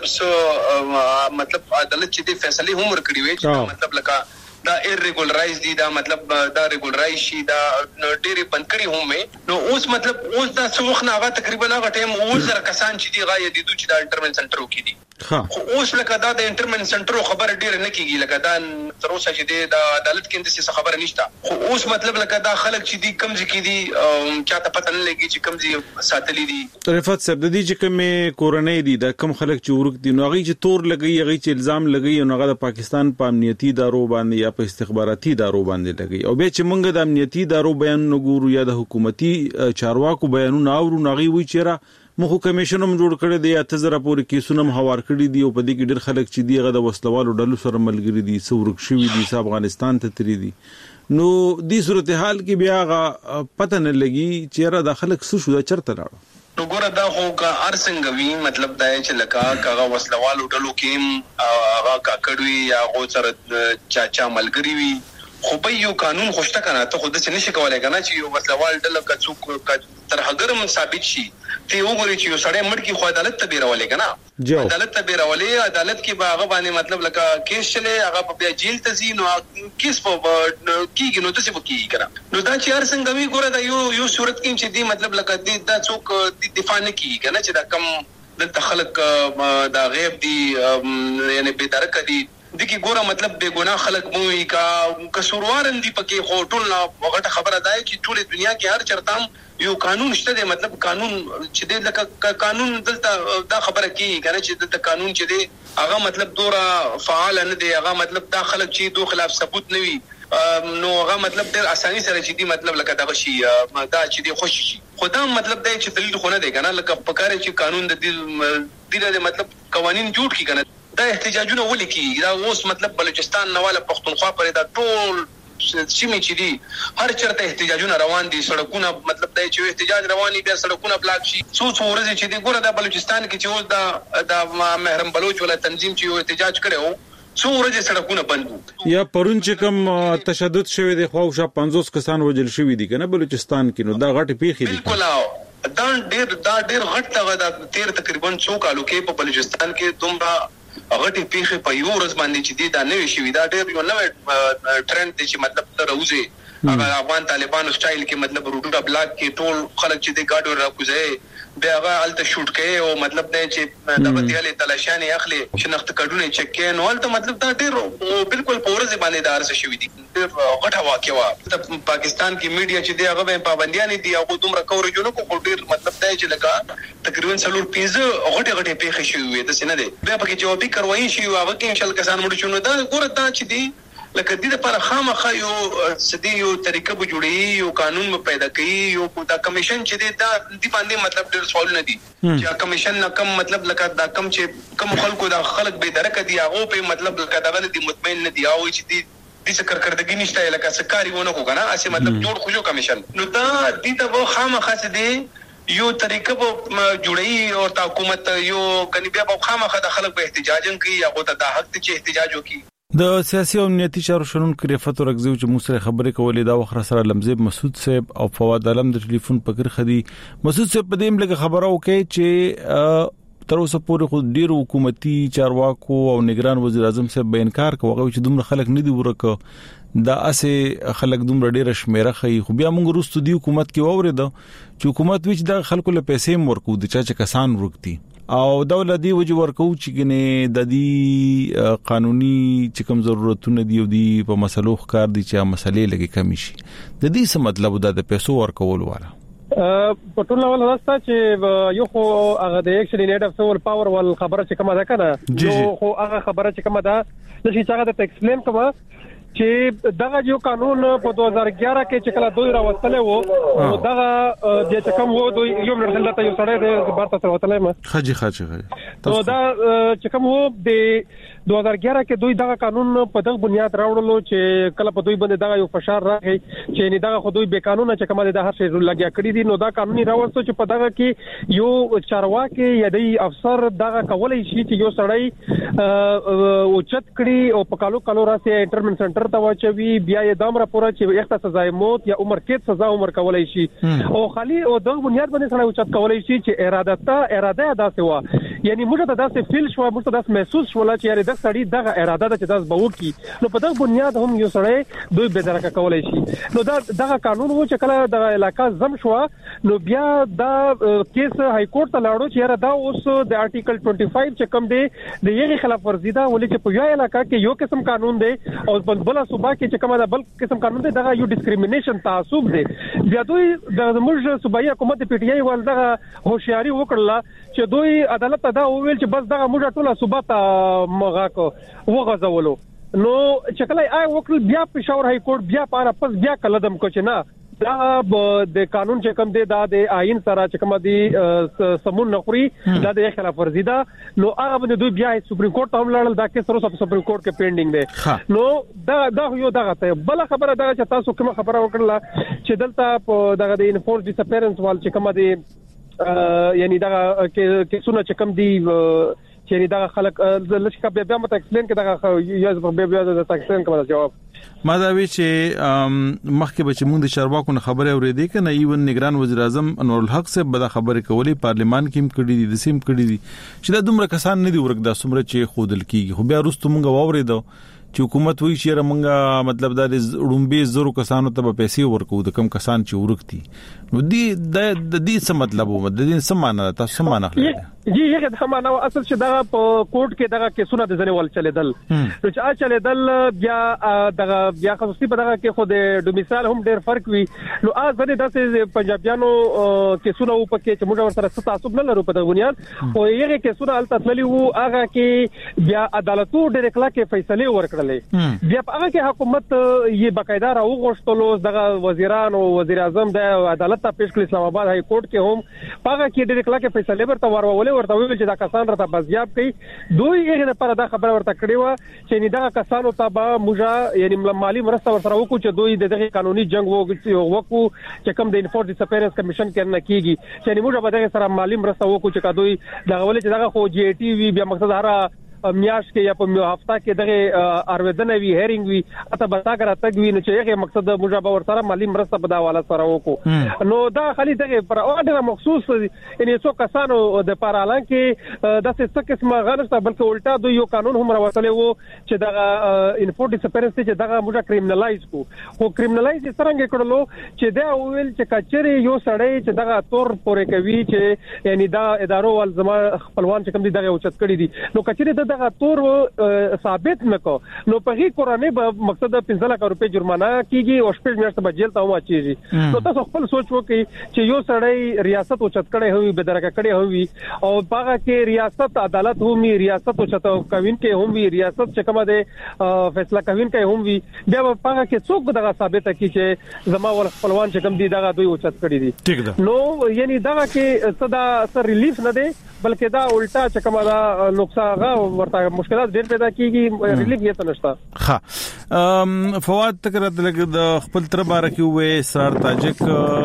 مطلب عدالت چې دی فیصله هم ورکړي وي چې مطلب لکه دا ایرریګولرایز دي دا مطلب دا ریګولرایز شي دا ډېری بند کړي هم نو اوس مطلب اوس دا څوخ نه هغه تقریبا هغه ټیم اوس سره کسان چې دی غايه دي چې دا انټرمنټ سنټر وکړي دي خو اوس لکه دا د انټرمنټ سنټر خبره ډېر نه کیږي لکه دا تر اوسه چې دی دا عدالت کې د څه خبره نشته خو اوس مطلب لکه دا خلک چې دی کم ځکې دي چاته پته نه لګي چې کم ځای ساتلي دي. رفعت صاحب د دې چې کومه کورنۍ دي دا کم خلک چې ورک دي نو هغه چې تور لګي هغه چې الزام لګي نو هغه د پاکستان په امنیتي ادارو باندې یا په استخباراتي ادارو باندې لګي او به چې موږ د امنیتي ادارو بیان نګورو یا د حکومتي چارواکو بیانونه اورو نغي وی چیرې مخو کمیشن هم جوړ کړی دی 8000 پورې کیسونه هم هوار کړی دی او په دې کې ډېر خلک چې دی هغه د وسلوالو ډلو سره ملګری دي څورک شوی دي افغانستان ته تری دي نو دې صورتحال کې بیا هغه پته نه لګي چې را د خلک څه شو دا چرته لاړو. نو ګوره دا خو کا ارڅنګ وی مطلب دا چې لکه کاغه وسلوالو ډلو کې هغه کاکړوي یا غو سره چاچا ملګری وي خو په یو قانون خوشته کنه ته خود څه نشي کولای کنه چې یو وسلوال ډله کڅوک تر هغه ثابت شي ته وګوري چې یو سړی مړ کی خو عدالت ته بیرولې کنه عدالت ته بیرولې عدالت کې باغه باندې مطلب لکه کیس چلے هغه په جیل ته زی نو کیس په کیږي نو څه وکړي کنه نو دا چې هر څنګه وی ګوره دا یو صورت کې چې دی مطلب لکه دا څوک دفاع نه کوي کنه چې دا کم د خلک دا غیب دي یعنی بے درک دي دغه ګوره مطلب بے ګناه خلک موي کا قصوروارن دي پکې خو ټول وغټه خبره ده چې ټول دنیا کې هر چرته یو قانون شته دی مطلب قانون چې دی لکه قانون دلته دا خبره کوي کنه چې دلته قانون چې دی هغه مطلب دوره فعال نه دی هغه مطلب دا خلک چې دوه خلاف ثبوت نه وي نو هغه مطلب ډېر اساني سره چې دی مطلب لکه دا شي دا چې دی خوشي شي خدا مطلب دا چې دلیل خو نه دی کنه لکه پکاره چې قانون د دې مطلب قوانين جوړ کی کنه دا احتجاجونه ولیکي دا اوس مطلب بلوچستان نواله پختونخوا پر دا ټول سیمې چې دي هر چرته احتجاجونه روان دي سړکونه مطلب دا چې احتجاج رواني بیا سړکونه بلاک شي څو ورځې چې دي ګوره د بلوچستان کې چې اوس دا محرم بلوچ ولا تنظیم چې یو احتجاج کړو څو ورځې سړکونه بند یا پرون چې کوم تشدد شوی دی خو 50 کسان وجل شوی دي کنه بلوچستان کې نو دا غټ پیخي دي بالکل دا ډېر غټ دا 13 تقریبا 100 کالو کې په بلوچستان کې دومره غټي پیخي په یو ورځ باندې چې دی دا نوې شوی دا ډېر یو نوې ټرند دی چې مطلب تر اوسه هغه افغان طالبانو سټایل کې مطلب روټا بلاک کې ټول خلک چې دی گاډو راکوځي بیا هغه الته شوټ کوي او مطلب دا چې د غتیاله تلاشانه اخلي شنخت کډونه چک کوي نو الته مطلب دا ډېر بالکل پورز باندې دار څه شوی دی غټه واقعا د پاکستان کې میډیا چې دی هغه پابندیاں دي هغه دومره کورجونه کو ډېر مطلب دا چې لکه تقریبا 15 غټه پیښې شوې د سینه دی بیا پکې جوابي کاروایی شي هغه کې انشاءالله کسان مړ شونه دا ګوره دا چې دی لکه دې لپاره خامخا یو سدي یو طریقه به جوړي یو قانون به پیدا کړي یو دا کمیشن چې دا د باندې مطلب ډېر سوال نه دي چې کمیشن نه کم مطلب لکه دا کم چې کم خلکو دا خلک به درک دي هغه په مطلب لکه دا غلطي مطمئن نه دي او چې دې څه کارکردګي نشته لکه سکاري ونه کو کنه اسی مطلب جوړ خو کمیشن نو دا دې ته خامخا سدي یو طریقه به جوړي او حکومت یو کني بیا په خامخا د خلک به احتجاجن کوي هغه ته د حق ته احتجاج وکړي د سیاسي او امنیتي چارو شنونکو ریفت ورغزو چې موږ سره خبرې کولې دا وخت سره لمزيب مسعود صاحب او فواد علم د ټلیفون پکړه خدي. مسعود صاحب په دې ملګه خبرو کې چې تر اوسه پورې خو ډیر حکومتي چارواکو او نگران وزیر اعظم صاحب به انکار کوي چې دومره خلک نه دی ورکه دا اسه خلک دومره ډیر شمیره خي. خو بیا موږ وروسته دی حکومت کې وورید چې حکومت وچ د خلکو له پیسې ورکو د چا کسان ورکتي او دولت دی وجه ورکو چې ګنه د دې قانوني چې کوم ضرورتونه دی او دی په مسلو ښکار دي چې مسلې لګي کمی شي. د دې څه مطلب د پیسو ورکول والا په ټول ډول راسته چې یو خو هغه د اکشن ان ایډ اف سول پاور ول خبره چې کومه ده کنه یو خو هغه خبره چې کومه ده د شي څنګه د ایکسپلین کومه چې دغه یو قانون په 2011 کې چې کله دوی راوستلې وو دغه د کوم وو دوی یو منځل ته یو سړی د بارته سره وتلې ما خجي نو دا چې کوم وو د 2011 کې دوی دغه قانون په دغه بنیاد راوړلو چې کله په دوی باندې دغه یو فشار راغی چې نه دغه خو دوی به قانون چې کومه د هر شی لګیا کړی دي نو دا قانوني راوستو چې په دغه کې یو چارواکي یا د افسر دغه کولای شي چې یو سړی اوچت کړي او په کالو راسي انټرمنټ سنټر ته واچوي بیا یې دام راپوره چې یخته سزا موت یا عمر قید سزا عمر کولای شي او خالي او دغه بنیاد باندې سړی اوچت کولای شي چې اراده ادا سوا یعنی موږ ته داسې فیل شو موږ ته داسې محسوس شول چې یاره د سړی دغه اراده ده چې داس به وکي نو په دغه بنیاد هم یو سړی دوی به درکه کولای شي نو دغه قانون وو چې کله د علاقې زم شو نو بیا دا کیس های کورټ ته لاړو چې یاره دا اوس د آرټیکل 25 چې کوم دی د یغي خلاف ورزي دا ولې چې په یو علاقې کې یو قسم قانون دی او بل صوبه کې چې کومه دا بل قسم قانون دی دغه یو ډیسکریمینیشن تعصب دی بیا دوی د موږ صوبایي حکومت پی ټی آی ول دغه هوښیاري وکړه چې دوی عدالت ته دا وویل چې بس دغه موږ ټول صوبه ته مغا کو وغځولو نو چې کله آی وکړ بیا پېښور های کورټ بیا پاره پس بیا کلدم کو چې نه دا د قانون چې کوم دی دا د آئین سره چې کوم دی سمون نخوري دا د خلاف ورزي ده نو هغه باندې دوی بیا سپریم کورټ ته ولاړل دا کې سره سپریم کورټ کې پینډینګ دی نو دا یو دغه ته بل خبره دا چې تاسو کوم خبره وکړه چې دلته په دغه د انفورس ډیسپیرنس وال چې کوم دی یعنی دا کې سونه چې کوم دی چې دا خلک لږه بیا مت ایکسپلین کې دا یو بیا د ایکسپلین کوم جواب ما دا وی چې مخکې به چې موږ د چارواکو خبره اورېدې کنه ایون نگران وزیر اعظم انور الحق صاحب به دا خبره کولی پارلیمان کې هم کړی دي د سیم کړی دي چې دا دومره کسان نه دي ورګدا سمره چې خودل کیږي خو بیا وروسته موږ واورېدو چې حکومت وایي چې رمنګا مطلب دا د رومبي زرو کسانو ته به پیسې ورکو د کم کسان چې ورکتي نو د دې څه مطلب و د دې څه معنی تاسو څه معنی جی هغه د معنا اصل چې دا په کوټ کې دغه کیسونه د ځنې ول چلیدل نو چې چلیدل بیا خصوصي په دغه کې خو د ډومیسایل هم ډېر فرق وي نو ځنې داسې پنجابیانو کیسونه و پکې چې موږ ورسره تعصب نه لرو په دغه بنیاد او هغه کیسونه الته تللی وو هغه کې بیا عدالتو ډېر کله کې فیصله ورکړلې بیا په هغه کې حکومت یې باقاعده راوغښتلو دغه وزیران او وزیر اعظم د عدالت ته پیش کړ اسلام آباد های کورټ کې هم هغه کې ډېر کله کې فیصله ورته ورولې ورته ویل چې دا کسان راته بازیاب کړي دوی هغه لپاره دا خبره ورته کړې و چې نه دا کسانو ته به موږ یعنی مالی مرسته ورسره وکړو چې دوی دغه قانوني جنگ وکړو چې کوم د انفورس ډیسپیرنس کمیشن کې نه کیږي چې موږ به دغه سره مالی مرسته وکړو چې دوی دغه ولې چې دغه خو جی ای ټي وی بیا مقصد هر میاش کې یا په هفته کې دغه ارویدنه وی هیرینګ وی اته بتاګر اتګوي نو چې هغه مقصد موږ به ورسره مالی مرسته په دا حواله سره وکړو نو دا خالي دغه پر اورډر مخصوص ان څو کسانو د پارالان کې د څه قسمه غلطه بلکې الټا دوی یو قانون هم راوتلی وو چې دغه انفورس ډیسپیرنس چې دغه موږ کریمینلایز کو خو کریمینلایز څنګه کړلو چې دا ویل چې کچري یو سړی چې دغه تور پورې کوي چې یعنی دا ادارو ول زما خپلوان چې کوم دي دغه اوچت کړی دي نو کچري دغه تور ثابت نکو نو په هی قرانه به مقصد 15 لک روپے جرمانه کیږي او شپږ میاشتې به جیل ته واچيږي نو تاسو خپل سوچ وکړئ چې یو سړی ریاست او چت کړي هوي بدرګه کړي هوي او هغه کې ریاست عدالت همي ریاست او چت کوین کې همي ریاست چې کومه ده فیصله کوین کې همي بیا په هغه کې څوک دغه ثابت کی چې زما ول خپلوان چې کوم دي دغه دوی او چت کړي دي نو یعنی دغه کې صدا سر ریلیف نه دی بلکې دا الټا چې کومه دا نقصان ورته مشکلات ډېر پیدا کیږي ریلیف یې ته نشته ها فواد تکرات لګ د خپل تر بار کې وې سار تاجک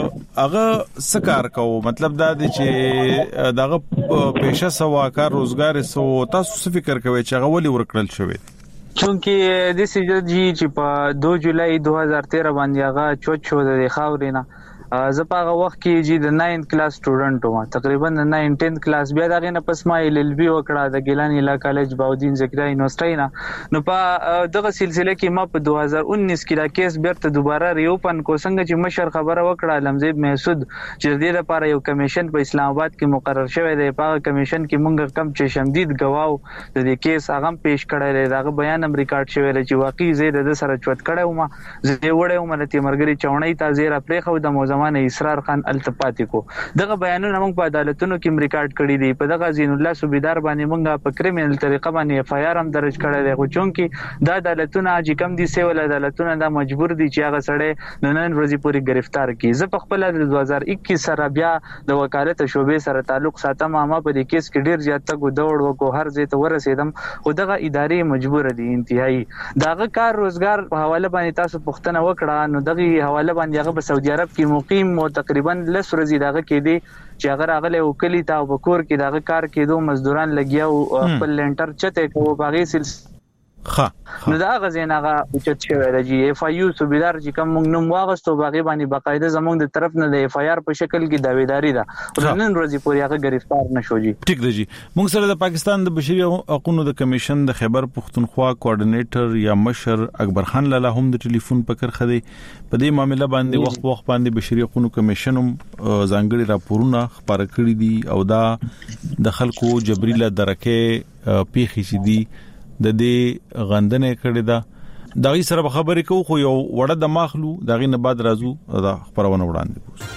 هغه سکار کو مطلب دا دی چې دغه پېښه سوا کار روزګار سو تاسو څه فکر کوئ چې هغه ولې ورکړل شوی چونکی د سیجی چې په 2 جولای 2013 باندې هغه چوت شو د خاورینا زه په هغه وخت کې چې د 9th کلاس سټوډنټ وم تقریبا د 10th کلاس بیا دغه نه پس ما LLB وکړه د ګیلان اعلی کالج باودین زکریا یونیورسيټي نه نو په دغه سلسله کې ما په 2019 کې دا کیس بیرته دوباره ریوپن کو څنګه چې مشر خبره وکړه علمزیب محسود چې د دې لپاره یو کمیشن په اسلام آباد کې مقرر شوی دی په کمیشن کې مونږ کم چې شمدید گواو د دې کیس هغه پیش کړی دی دا بیان هم ریکارډ شوی دی چې واقعي زه د سره چوت کړم زه وړم ملتي مرګري چونې تا زیره پرې خو د موزمان اسرار خان التپاتی کو دغه بیانونه موږ په عدالتونو کې ریکارډ کړی دی په دغه زین الله صوبیدار باندې موږ په کریمینل طریقه باندې FIR هم درج کړی دی خو چونکی دا عدالتونه چې کم دي سیول عدالتونه دا مجبور دي چې هغه سړی نن ورځې پوری گرفتار کړي زه په خپل د 2021 سره بیا د وکالت شوبې سره تعلق ساتم ما په دې کیس کې ډیر زیات تګ دوړ وکړو هر ځای ته ورسېدم خو دغه ادارې مجبور دي انتهایی داغه کار روزګار په حواله باندې تاسو پوښتنه وکړه نو دغه حواله باندې هغه په سعودي عرب کې مقیم مو تقریبا 10 ورځې دغه کې دي چې هغه راغله وکلی تا وکور کې دغه کار کېدو مزدوران لګیاو خپل لنټر چته کوو باغې سلسله نو دا غزينغه اوچت شوی دی چې FIU صوبیدار چې کوم موږ نوم واغستو باغې باندې باقاعده زموږ د طرف نه د FIR په شکل کې داویداری ده نن ورځې پورې هغه گرفتار نشو جی ټیک دی جی موږ سره د پاکستان د بشري حقوقو د کمیشن د خیبر پختونخوا کوارډینیټر یا مشر اکبر خان لاله هم د ټلیفون پکړ خدي په دې معاملې باندې وخت باندې بشري حقوقو کمیشن هم ځانګړي راپورونه خبر کړی دي او دا د خلکو جبريله درکه پیخي شي دي د دې غندنه کړي دا دغه سره خبرې کوو خو یو وړه د ماخلو دغه نه بعد راځو دا خبرونه وړاندې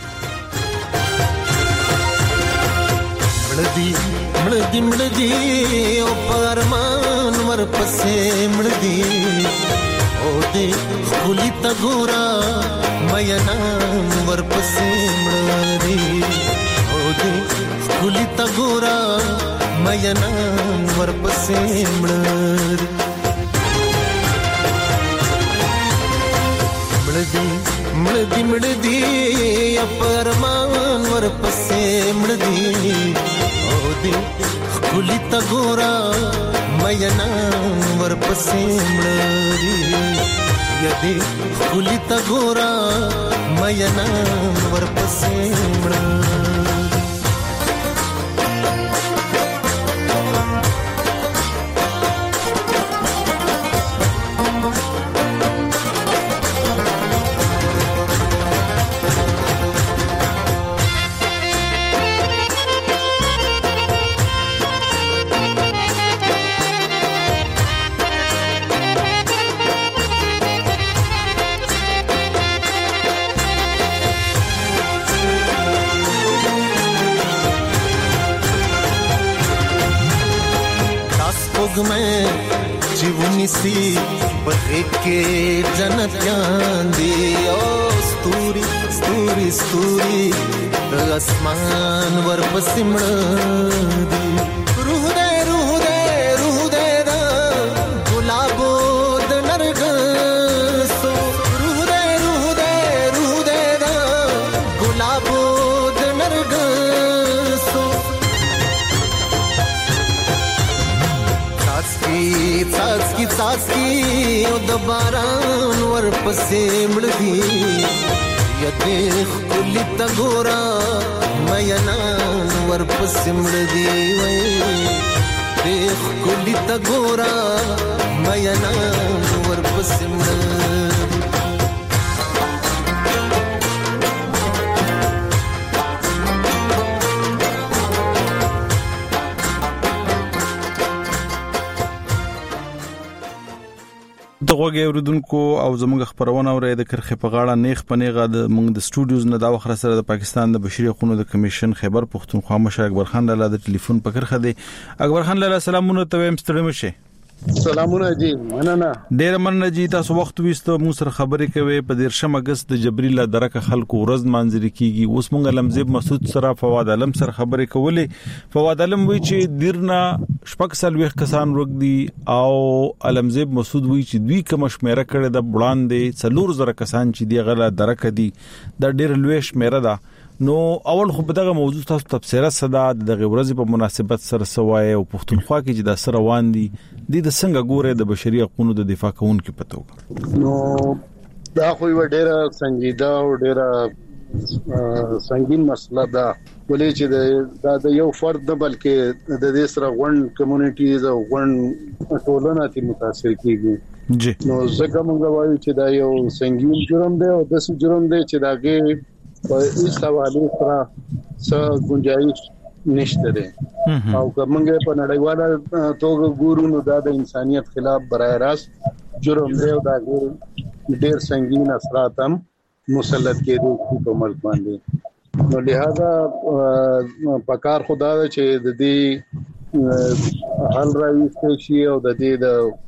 مړدي او پرمان ورپسې مړدي او دې خولي تا ګورا مېنا ورپسې مړدي او دې خولي تا ګورا مېنا ورپسې مړدي مړدي پرمان ورپسې مړدي او دې خولي تا ګورا مېنا ورپسې مړدي یدې خولي تا ګورا مېنا ورپسې مړدي में जीवनी सी बहे के जन्नत यादी ओ स्तूरी स्तूरी स्तूरी आसमान वर पसिमड़ी रूह दे दा गुलाबो द नरग सो रूह दे दा गुलाबो द नरग सो सासकी ओ दबारान ورپسې مړدي یته خلی تا ګورا مېنا ورپسې مړدي وای دې خلی تا ګورا مېنا ورپسې مړدي دغه اوریدونکو او زموږ خبرونه اوري د کرخه په غاړه نیخ پنیغه د موږ د سټوډیوز نه دا وخت سره د پاکستان د بشري حقوقو د کمیشن خیبر پختونخوا مشر اکبر خان لاله د ټلیفون په کرخه دی اکبر خان لاله سلامونه ته هم ستړي مشه سلامونه جی مننه ډیر مننه جی تاسو وخت وېستو موږ سره خبرې کوي په 13 اگست د جبريله درکه خلکو ورځ منځري کیږي اوس موږ علمزیب مسعود سره فواد علم سره خبرې کولې فواد علم وی چې دیرنا شپږ سلويخ کسان ورګدي او علمزیب مسعود وی چې دوی کوم شمیره کړي د وړاندې څلور زره کسان چې دی غلا درکه دي د ډیر لوی شمیره ده نو اول خو په دغه موضوع تاسو تفسیره صدا دغه ورځ په مناسبت سره سوای او پښتونخوا کې چې د سره روان دي د څنګه ګوره د بشري حقوقو د دفاع کوونکو په توګه. نو دا خو یو ډېر سنجیده او ډېر سنگین مسله ده ولې چې د یو فرد نه بلکې د دې سره غون کمیونټیز او غون ټولنه تی متاثر کیږي جی. نو ځکه موږ وایو چې دا یو سنگین جرم دی او د څه جرم دی چې داګه په هیڅ حواله سره څه گنجائش نشته ده او کومه په نړیواله توګه ګورو نو دا د انسانيت خلاف برای راست جرم دی او دا ډېر سنگین اثرات هم مسلط کېدو په ملک باندې. نو لہذا پکار خدا چې د دې حل راوي شي او د دې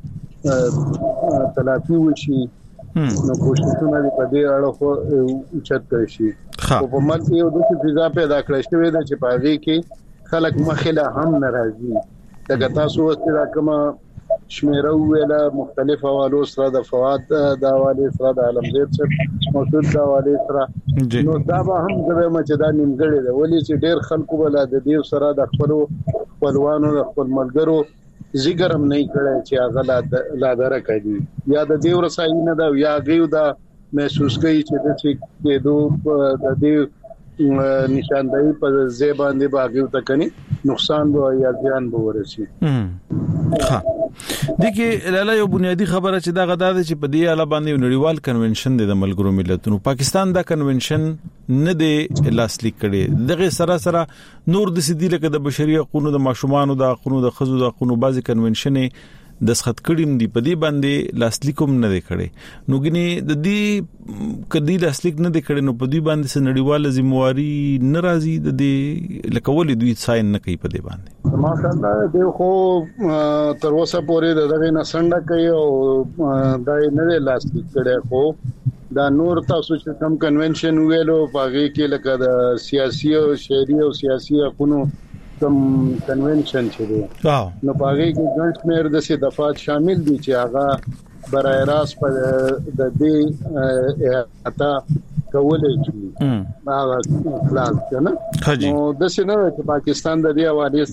د تلافي وشي نو کوششونه په دې اړه خو اوچت کړی شي. په ملک یو د فضا پیدا کړی شوی دا چې پاږي کې خلک مخله هم ناراضي دغه تاسو ستاسو کومه شمیره ویله مختلف حوالو سره د فواد د حواله سره د علمزید صاحب موجود د حواله سره نو دا به هم د مچدا نیمګړی دی ولې چې ډېر خلکو بل د دیو سره د خپلوانو د خپل ملګرو زیګرم نه کړي چې هغه لا درکې دي یا د دیو رسای نه دا یا غيو دا محسوس کوي چې د چې دوه د دې نشاندهي په زبان دی باغیو تکني نقصان به یا زیان به ورسي. ها دغه لاله یو بنیادی خبره چې دا غدا ده چې په دې اړه باندې نړیوال کنونشن د ملګرو ملتونو پاکستان دا کنونشن نه دی لاسلیک کړي دغه سره نور د سدي لکه د بشري حقوقو د ماشومان او د حقوقو د خزو د حقوقو بعضی کنونشن د سخت کړیم دی په دې باندې لاسلیکوم نه دی کړي نو ګني د دې کدی لاسلیک نه دی کړي نو په دې باندې سنړیواله ذمہواری ناراضي د دې لکول دوی ساين نه کوي په دې باندې ماشاءالله دی خو تر اوسه پورې دغه نه سنډه کوي او دا نه لاسلیک کړي خو دا نور تاسو چې کوم کنونشن ویلو پاږي کې لکه د سیاسي او شهري او سیاسي حقوقو کوم کنونشن چې دی نو پاږي کې ګڼ شمېر د څه دفعات شامل دي چې هغه برای راست په د دې اتا کولای شي هغه خلاص کنه نو د څه نه چې پاکستان د دې حواله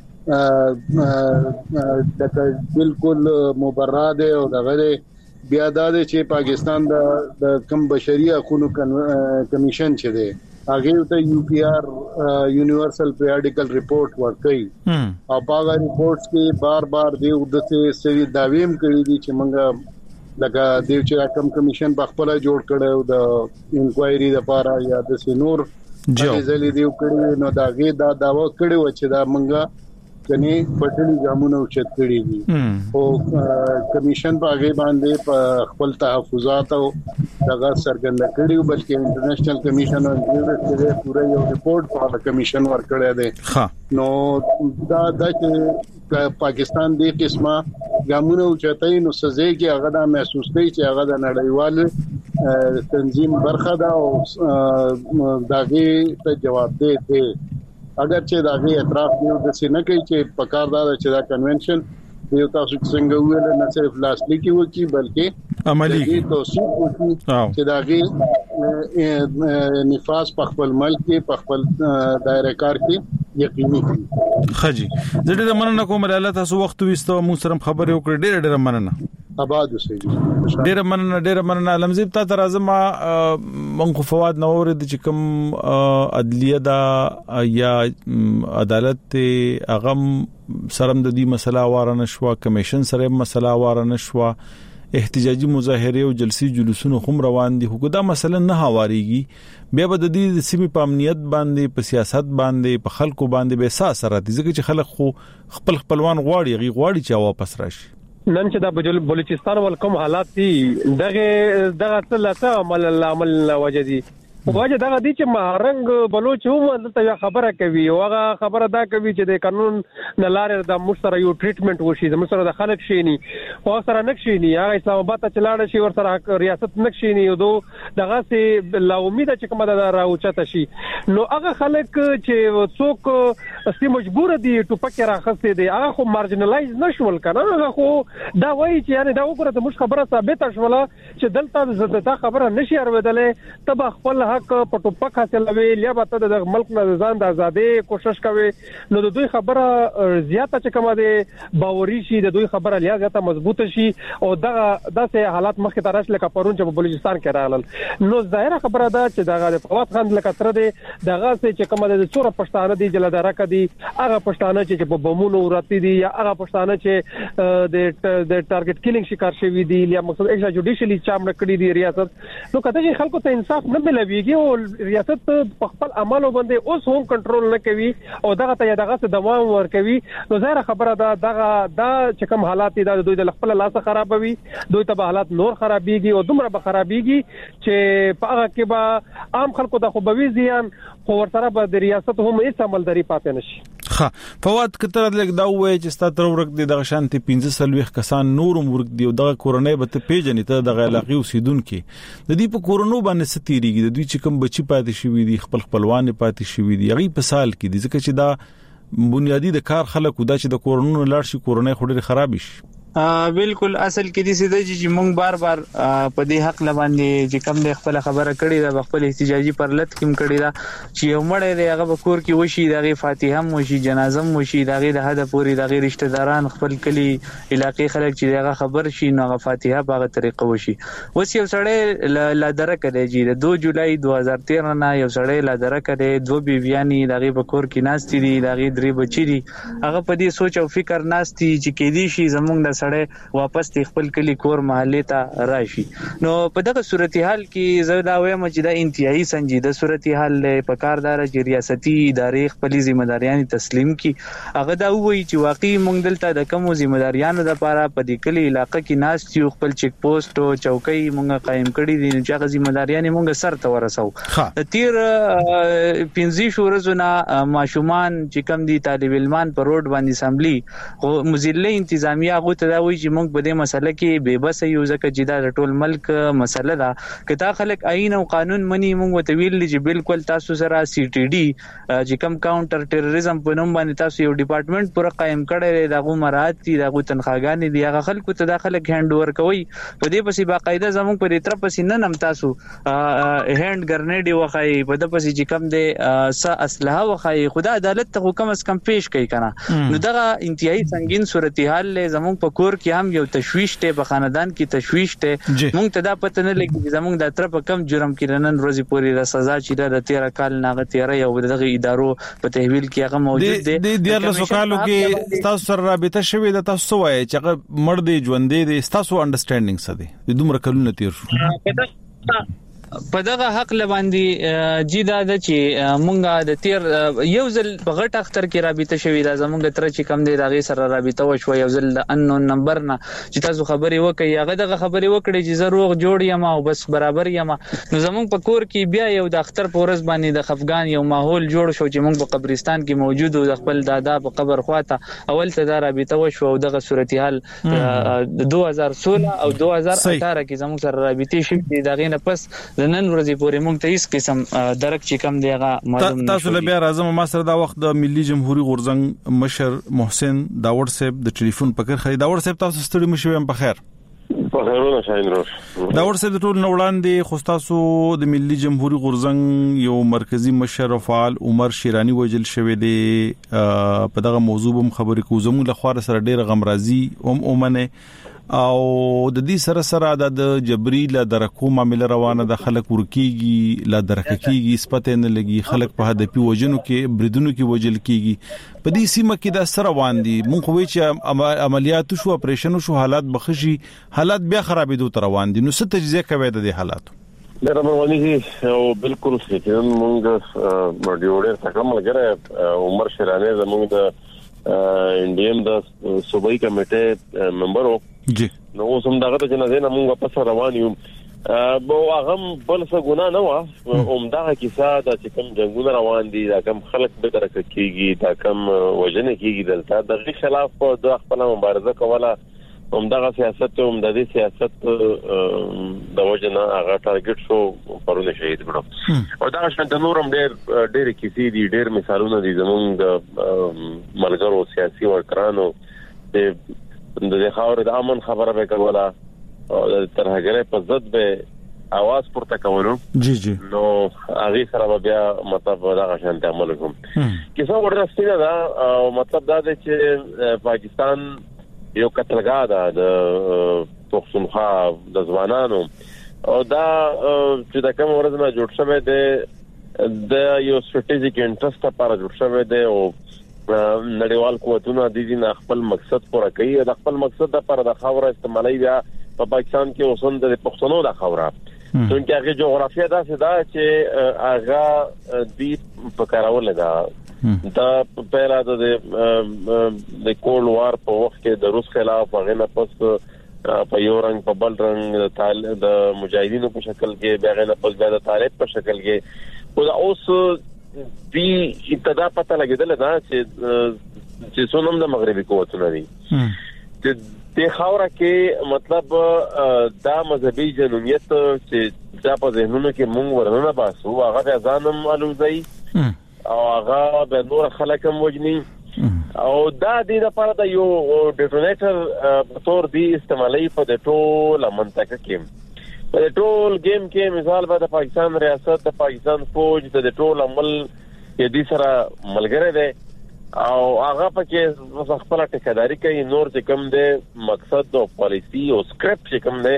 سره د بالکل مبرر دی او دغه بیا دا چې پاکستان د کم بشري حقوقو کمیشن چې دی هغه ته یو پی آر یونیورسل پیریډیکل ریپورت ورکړي او هغه ریپورتس کې بار دی د سوي داویم کړی دي چې موږ لکه دیو چې کم کمیشن په خپل جوړ کړو د انکوایري لپاره یا د سينور ځلې دیو کړی نو دا غي دا داوا کړی و چې دا موږ کني پټلي ګامونه اوچت کړی دي او کمیشن په هغه باندې په خپل تحفظات او دغه سرګند کړیو بلکې انټرنیشنل کمیشن او د پوره یو ریپورت په کمیشن ورکړی دی نو دا چې پاکستان د قسمه ګامونه اوچتای نو سزا کې هغه دا محسوس کوي چې هغه د نړیوال تنظیم برخه ده او داغه ته جواب دی اگر چې داغه اعتراف دیو د سینه کوي چې پکاردار چې دا کنونشن دیو تاسو څنګه ویل نه صرف لاسلیکي وکي بلکې عملی توصیف وکي چې داغه نفاذ په خپل ملک کې په خپل دایره کار کې یقیني کړي. خجی زه دې مننه کوم الله تاسو وخت وستو مو سره خبرې وکړې ډېر مننه آباد اوسئ. ډېر مننه لمزيب ته ترازمه منخو فواد نور د چکم عدلیه دا یا عدالت اغم سرم د دې مسله واره نشو کمیشن سره مسله واره نشو احتجاجي مظاهره او جلسي جلوسونه هم روان دي خو دا مسله نه هواریږي بیا به د دې سیمې په امنیت باندې په سیاست باندې په خلکو باندې به اساس راځي ځکه چې خلک خو خپلوان غواړي چې واپس راشي. نن چې د بلوچستان ولکم حالات دي دغه څه عمل وجدي وجه دغه دي چې مهرنګ بلوچ هم دلته خبره کوي او هغه خبره دا کوي چې د قانون نه لارې د مشترک یو ټریټمنټ وشي د مشترک د خلک شيني او سره نکشيني هغه اسلام آباد ته چلاړ شي ور سره ریاست نکشيني او دغه سي لا امید چې کومه دا راوچته شي نو هغه خلک چې څوک سي مجبور دي ټوپک راخسته دي هغه خو مارجنلایز نشول کنه هغه خو دا وایي چې یعنی دا وګوره د مش خبره ثابته شوله چې دلته زړه خبره نشي اورېدلې تب خپل حق په ټوپک حاصلوي یا به د ملک نه ځان د ازادي کوشش کوي نو د دوی خبره زیاته چې کومه ده باوري شي د دوی خبره لیا زیاته مضبوطه شي او دغه حالات مخکې ترش لکه پرون چې په بلوچستان کې راغلل نو ظاهره خبره ده چې دغه فواد خان لکه تر دې دغه چې کومه د څوره پښتانه دي جلدارا کدي هغه پښتانه چې په بمونو وراتي دي یا هغه پښتانه چې د ټارګټ کیلینګ شکار شوی دي یا مقصد ایکسټرا جوډیشلی چام نکړي دي ریاست نو کته چې خلکو ته انصاف نه ملويږي او ریاست په خپل عملو باندې اوس هم کنټرول نه کوي او دغه ته دغه دوام ورکوي نو ظاهر خبره ده دغه چې کوم حالات دي د دوی د خپل لاس خرابوي دوی ته حالات نور خرابيږي او دومره به خرابيږي چې په هغه کې به عام خلکو د خوبوي زیان خو ورسره به د ریاست هم هیڅ عملداري پاتې نشي ها فواد کتر لګ دا وای چې ستاسو ورک دي د شانتي 15 کسان نور ورک دي او د کورونې به ته پیژنې ته د علاقې اوسیدونکو د دې په کورونو باندې ستيريږي د دوی چې کوم بچي پاتې شوی دي خپلوان پاتې شوی دي هغه په سال کې دي ځکه چې دا بنیادی د کار خلکو دا چې د کورونو لاړ شي کورونې خوري خراب شي بالکل اصل کې دي چې موږ بار په دې حق لباندې چې کم د خپل خبره کړې ده خپل احتجاجي پرلط کوم کړی ده چې یو مړی دی هغه به کور کې وشي دغه فاتحه هم وشي جنازه هم وشي دغه د حد پوری دغه رشتہ داران خپل کلی علاقې خلک چې دغه خبر شي نو هغه فاتحه په هغه طریقه وشي اوس یو سړی لا درک دی چې د 2 جولای 2013 نه یو سړی لا درک دی دوه بیبيانی دغه په کور کې ناشتي دي دغه درې بچی دي هغه په دې سوچ او فکر ناشتي چې کې دي شي زمونږ د واپس خپل کلی کور محله ته راشي نو په دغه صورتحال کې زه دا وایم چې دا انتهایی سنجیده صورتحال په کاردار چې ریاستي ادارې خپل ځمېداریان تسلیم کړي هغه دا وایي چې واقعي موږ دلته د کوم ځمېداریانو لپاره په دې کلی علاقې کې ناشتي خپل چیک پوسټ او چوکۍ موږ قائم کړی دي چې هغه ځمېداریان موږ سر ته ورسو د تیر 15 ورځې نه ماشومان چې کم دي طالب علمان په روډ باندې اسمبلی او مزله انتظامیه غو ته وی چې موږ په دې مسله کې بے بس یو ځکه چې دا ټول ملک مسله ده کدا خلک آئین او قانون مني موږ ته ویل چې بالکل تاسو سره سی ټي ډي چې کم کاونټر ټیرریزم په نوم باندې تاسو یو ډپارټمنټ پوره قائم کړی دا غو مراد دي دا غو تنخواګانې دي هغه خلکو ته داخله هند ور کوي په دې پسې باقاعده زموږ په ریتر پسې نه نم تاسو هند ګرنیډي وخای په دې پسې چې کم دي س اسلحه وخای خدا عدالت ته حکم اس کم پیش کوي کنه نو دا انتهایی سنگین صورتحال زموږ په کور کې هم یو تشويش ته په خاندان کې تشويش ته مونږ ته دا پته نه لګي چې زموږ د طرف کم جرم کې نن ورځې پورې د سزا چې د 13 کال ناغه 13 یو دغه ادارو په تحویل کې هغه موجود دي د 14 کالو کې تاسو سره رابطه شوې د تاسو وایي چې هغه مړ دی ژوند دی تاسو انډرستانډینګ څه دی د دومره کلونه تیر شو په دغه حق لباندې جیدا د چې مونږه د تیر یو ځل په غټ اختر کې رابطه شوې ده زمونږ تر چې کم دی دغه سره رابطه وشو یو ځل د انون نمبر نه چې تاسو خبري وکړي هغه دغه خبري وکړي چې ضرور جوړ یم او بس برابر یم نو زمونږ په کور کې بیا یو د اختر پورز باندې د خفغان یو ماحول جوړ شو چې مونږ په قبرستان کې موجود او خپل دادا په قبر خواته اول ته دا رابطه وشو او دغه صورتحال 2016 او 2018 کې زمونږ سره رابطه شوې دغه نه پس د نن ورځې پورې موږ ته هیڅ قسم درک چې کم دیغه معلوم نشو تاسو له بیا راځم ما سره دا وخت د ملي جمهوریت غورځنګ مشر محسن داوړ صاحب د ټلیفون پکې خري داوړ صاحب تاسو ستړي مشوي په خیر په خیرونه شاین روش داوړ صاحب ټول نوړاندې خو تاسو د ملي جمهوریت غورځنګ یو مرکزی مشر فعال عمر شیرانی وجل شوی دی په دغه موضوع هم خبرې کوو زموږ له خوا سره ډېر غمرازي هم اومنه او د دې سره سره د جبري لا درکو معاملې روانه د خلک ورکیږي لا درککیږي سپته نه لګي خلک په هدفي وجنو کې بریدونو کې وجل کیږي په دې سیمه کې د سره روان دي مونږ وی چې عملیات شو اپریشن شو حالات بخشي حالات بیا خرابېدو تر روان دي نو څه تجزیه کوي د دې حالاتو دا رواني او بالکل څنګه مونږ مډیوډر څنګه ملګری عمر شیرانی زموږ د انډیم د صوبایي کمیټې ممبر جی نو سم دغه ته جنازه نه مونږ په سره روان یو بو هغه بل څه ګنا نه و اومدغه کیسه د کوم جنگونه روان دي دا کوم خلک به درک کیږي دا کوم وجنه کیږي دلته د خلاف په د خپل مبارزه کوله اومدغه سیاست اومدغه سیاست د وجنه هغه ټارګټ شو پرونه شهید کړو او دا شنه نورم ډېر کیسې دي ډېر مثالونه دي زمونږ د ملګرو سیاسي ورکرانو د خاور د امن خبره به کوله او تر هغه په ضد به आवाज پورته کولو جی نو هغه سره بیا مطلب دا شانت عمل کوم کیسه ورسته دا مطلب دا چې پاکستان یو قتلګاه ده د پښتونخوا د ځوانانو او دا چې د کوم ورځ نه جوړ شوی دی د یو سټریټیجیک انټرست لپاره جوړ شوی دی او نړیوال قوتونه د دې نه خپل مقصد پوره کوي د خپل مقصد لپاره د خاور استعمالي بیا په پاکستان کې اوسند د پښتنو د خاوره څنګه هغه جغرافیه دا چې هغه د پکارول دا پیرا د کول وار په وخت کې د روس خلاف هغه نه پس په یو رنګ په بل رنګ د مجاهدینو په شکل کې بیا نه پس بیا د طالب په شکل کې او اوس دی ابتدا پته لګیدل دا چې سونم د مغربي قوتونه دي چې د خاوره کې مطلب دا مذهبي جنونیت چې دا په ذهنونو کې مونږ ورننه باسو هغه ځانم الوزي او هغه به نور خلک هم وجني او دا د لپاره د یو ډیټونیټر په تور دی استعمالي په د ټول منطقه کې په ټول گیم کې مثال به د پاکستان ریاست د پاکستان فوج د ټول عمل کې د سره ملګری دی او هغه پکې خپل ټکداري کوي نور چې کوم دی مقصد او پالیسی او سکرپټ چې کوم دی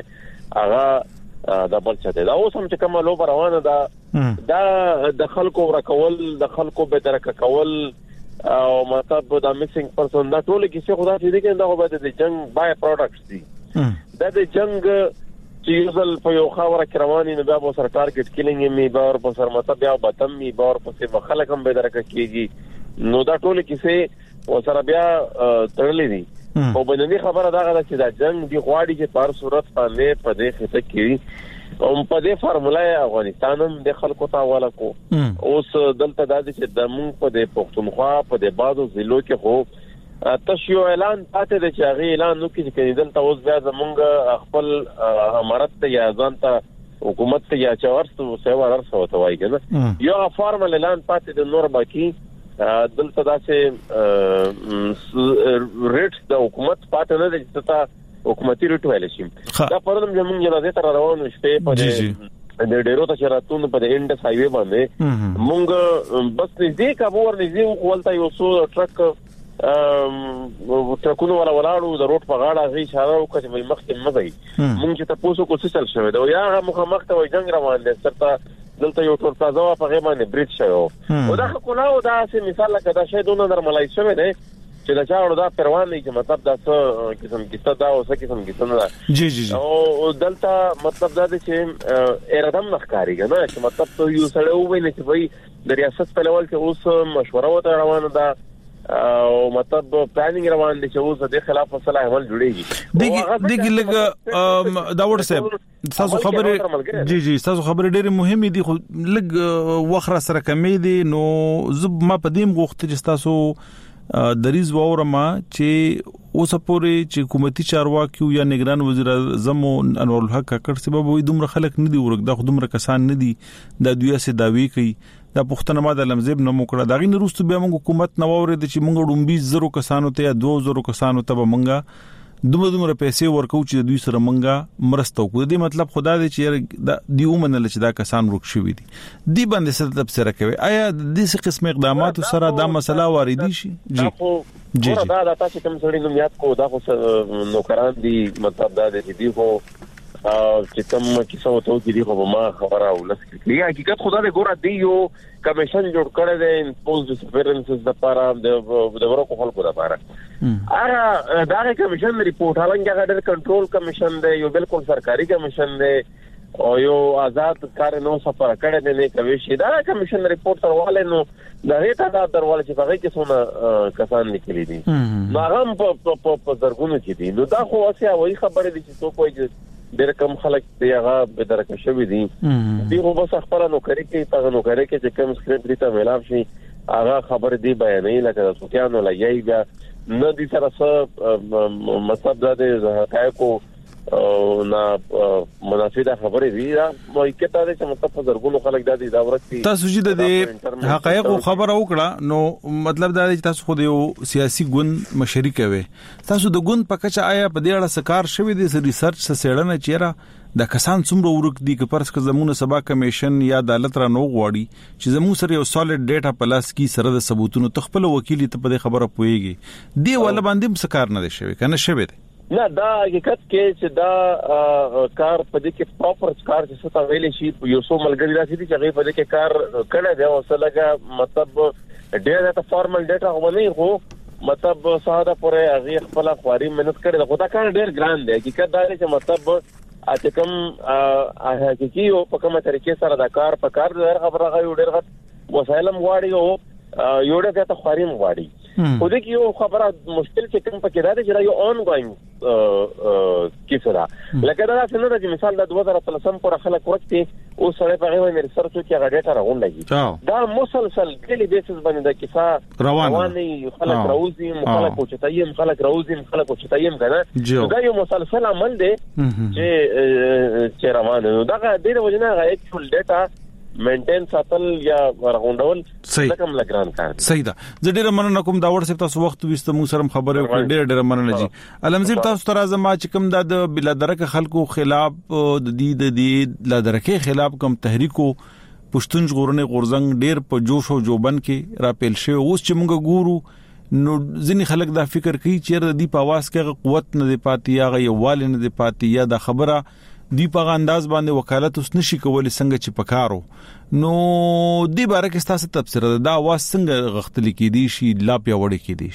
هغه د بل څه دی دا اوس هم چې کوم لو روانه ده دا د خلکو ورکول د خلکو به درک کول او مطلب دا میکسینګ پرسن دا ټول کې څه خدا دې کې دا به د جنگ بای پروډکټس دي دا د جنگ چې یوزل په یو خاوره کې رواني نه بیا په سر ټارګټ کیلینګ می بار په سر مطلب بیا بتم می بار په څه خلک هم به درک کیږي نو دا ټول کیسه و سره بیا تړلې دي او باندې خبره دا غواړي چې دا جنگ دی غواړي چې په صورت باندې په دې خطه کې او په دې فارمولا افغانستان هم د خلکو ته حواله کو اوس دلته دا چې د مونږ په دې پښتونخوا په دې بادو ضلعو کې خو تشیو اعلان پاتې د چاغي اعلان نو کې کېدل ته اوس بیا زمونږ خپل امارت ته یا ځان ته حکومت ته یا چورستو سیوا ورسو ته وایي کنه یو فارمل اعلان پاتې د نور باقی دلته دا چې ریټ د حکومت پاتې نه دي چې حکومتي ریټ ویل شي دا پرم زمونږ جنازه تر روانو شپې په د ډیرو ته چراتون په انډس هایوي باندې مونږ بس نږدې کابور نږدې ولته یو څو ټرک ټرکونو ولاړو د روډ په غاړه غي اشاره وکړه چې مخکې مزي مونږ چې تاسو کو څه چل شوی دا یا مخ ته وای جنگ روان دي ستاسو دلته یو ټول پلازا په غي باندې بریټ شوی او دا کولاو دا سه مثال لکه دا شی دونه نرملای شوی دی چې دا چاړو دا پروان دی چې مطلب دا څه قسم کیسه دا او څه قسم کیسه نه جی او دلته مطلب دا دی چې ارادم نخکاری کنه چې مطلب ته یو سره ویني چې وای د ریاست په لول کې اوس مشوره وته روانه ده او مطلب پلانینګ روان دي چې اوس د خلاف صلاح عمل جوړيږي دغه لګ دا وټ صاحب تاسو خبره جی تاسو خبره ډېره مهمه دي خو لګ وخره سره کمې دي نو زب ما پدیم غوښته چې تاسو دریز وورما چې اوس پورې چې حکومتي چارواکي یا نگران وزیر اعظم انور الحق ککړ سبب وي دومره خلک نه دي ورګ دا دومره کسان نه دي د دوی سه داوی کوي دا پښتنه ما د لمزب نه موکړه دا غین روستو بیا موږ حکومت نو اورید چې موږ ډومبي زرو کسانو ته یا 2000 کسانو ته موږ دومره پیسې ورکو چې دوی سره موږ مرسته وکړو دې مطلب خدا دې چې دی ومنل چې دا کسان رک شوی دي دی باندې څه تفسیر کوي آیا د دې قسم اقدامات سره دا مسله واردی شي جی دا تاسو کوم سړي نو یاد کو دا خو نوکران دي مطلب دا دې دی خو چې کوم کیسه وته دي خو ما خبره ولسکې حقیقت خدا دې ګوره دی یو کمیشن جوړ کړی دی امپوز ډیسپیرنسز د لپاره د ورکو خلکو لپاره هغه دا کمیشن ریپورت هغه ډېر کنټرول کمیشن دی یو بالکل سرکاري کمیشن دی او یو آزاد کار نو سفر کړی دی نه کوي شي دا کمیشن ریپورت ورواله نو دا ریټه دا درواله چې هغه کې څونه کسان لیکلي دي نو هغه په زرګونو کې دي نو دا خو اسیا وایي خبره دي چې څوک وایي ډېر کم خلک دی هغه به درک شوی دي دی خو بس خبره نو کوي چې نو کوي چې کوم سکرپټ ته ملاوي شي هغه خبر دی بیانې لکه سوتیانو لایي بیا نه دي سره څه مطلب دا دی حقایقو نه منافیده خبرې دي دا مې کته ده چې مطلب زرګونو خلک د دې ورته تاسو چې د حقایقو خبره وکړه نو مطلب دا دی چې تاسو خو د سیاسي ګوند مشري کوي تاسو د ګوند په کچه آیا په دې اړه سکار شوی دي ریسرچ څه سړنه چیرې د کسان څومره ورک دي چې پرس که زمونه سبا کمیشن یا عدالت را نو غواړي چې زمو سره یو سالډ ډیټا پلاس کی سره د ثبوتونو تخپل وکیل ته په خبره پويږي دی ول باندې مسکار نه دی شوی کنه شوی دی نه دا حقیقت کې چې دا کار په دې کې پراپر کار چې څه تا ویلې شي یو څو ملګری راځي چې هغه په دې کې کار کړه دی او څه لګا مطلب ډېر د فارمل ډیټا غوښنه هو مطلب ساده پرې هغه خپل خواري مهنت کړي دا خدا کار ډېر ګران دی حقیقت دا چې مطلب اته کوم حقیقي او په کومه طریقې سره دا کار په کار ډېر خبره غوي ډېر غټ وسایلم غواړي او یو ډېر ته خواري غواړي خو دې کې یو خبره مشکل چې کوم پکې راځي چې یو اون ګوینګ کیسه ده لکه دا څنګه چې مثال د 2013 پر خلک وختي او سره په غوښنه مې ریسرچ وکړ هغه ډیټا راغونډي دا مسلسل کلی بیسس باندې د کیسه رواني خلک راوځي خلک او چتایم خلک راوځي خلک او چتایم کنه دا یو مسلسل عمل دی چې روان دا د دې وجنه هغه اکچوال ډیټا مینټین ساتل یا ورغونډول څنګه لګران کار صحیح ده زه ډیر مننه کوم دا ورسې تاسو وخت وست مو سره خبرې وکړې ډیر مننه جی علمزیر تاسو تر ازما چې کوم د بلادرکه خلکو خلاف د دې لادرکه خلاف کوم تحریکو پښتون ژغورنې غورزنګ ډیر په جوش او جوبن کې را پیل شوی اوس چې موږ ګورو نو ځینې خلک دا فکر کوي چې د دې په आवाज کې قوت نه دی پاتې یا یووال نه دی پاتې یا د خبره دی په انداز باندې وکالت اوس نشي کولای څنګه چې پکارو نو دی باره کې تاسو تفسیر دا आवाज څنګه غختل کېدی شي لا پیوړی کېدی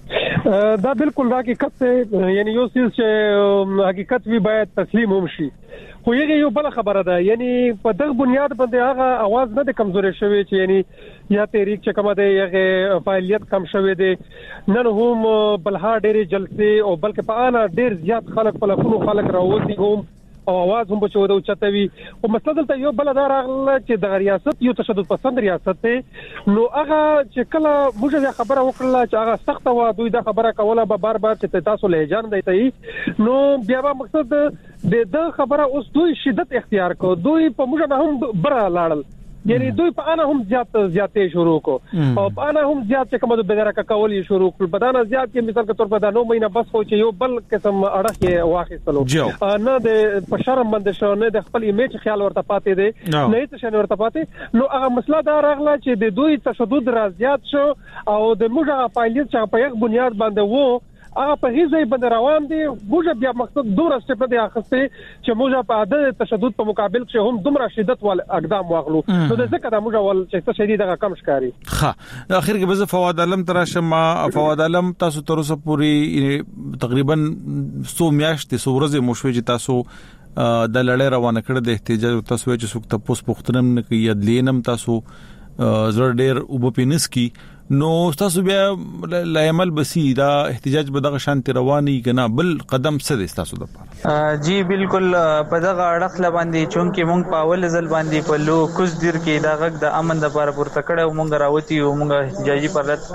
شي دا بالکل حقیقت یعنی یو څه چې حقیقت وی باید تسلیم هم شي خو یو بل خبره ده یعنی په دغه بنیاد باندې هغه आवाज نه د کمزوري شوی چې یعنی یا تحریک چې کومه ده هغه فعالیت کم شوی دی نن هم بلها ډېر جلسه او بلکې په انا ډېر زیات خلک په لکونو خلک راوځي هم او आवाज هم بچو د چتوي او مسله دلته یو بل دار اغله چې د ریاست یو تشدد پسند ریاست ته نو هغه چې کله موږ خبره وکړه چې هغه سخت و دوی دا خبره کوله به بار بار چې تاسو له جان دی نو بیا به مقصد د خبره اوس دوی شدت اختیار کو دوی په موږ نه هم بره لاړل یعنی دوی په انا هم زیاتې شروع کو او په انا هم زیات چې کومه د بدرکه کولې شروع کړ په دانا زیات کې مثال کے طور په دانو مینه بس خو چې یو بل قسم اړه کې واخیستلو نه د په شرم باندې شو نه د خپل ایمیج خیال ورته پاتې دي نه هیڅ شنه ورته پاتې نو هغه مسله دا راغله چې د دوی تشدد را زیات شو او د موږ فعالیت چې په یو بنیاد باندې وو هغه په هیڅ باندې روان دي موږ بیا مقصد دوره سټپ دی اخسته چې موږ په عدد تشدد په مقابل کې هم دومره شدت ول اقدام واغلو نو د څه موږ ول چې شدید هغه کم شکاري ها اخر کې به فواد علم تراشم فواد علم تاسو تر اوسه پوری تقریبا 100 میاشتې سورزه مشوي چې تاسو د لړۍ روانه کړه د احتجاج تاسو چې څوک تاسو پختنم نه کوي یدلینم تاسو زړه ډېر وبپینس کی نو تاسو بیا لایمل بسی دا احتجاج به دغه شانتي رواني کنه بل قدم څه دي تاسو د پاره جی بالکل په دغه اړخ باندې چونکه مونږ په اول ځل باندې په لو کوز دیر کې دا غږ د امن لپاره پورته کړه مونږ راوتی او مونږ احتجاجي پرلط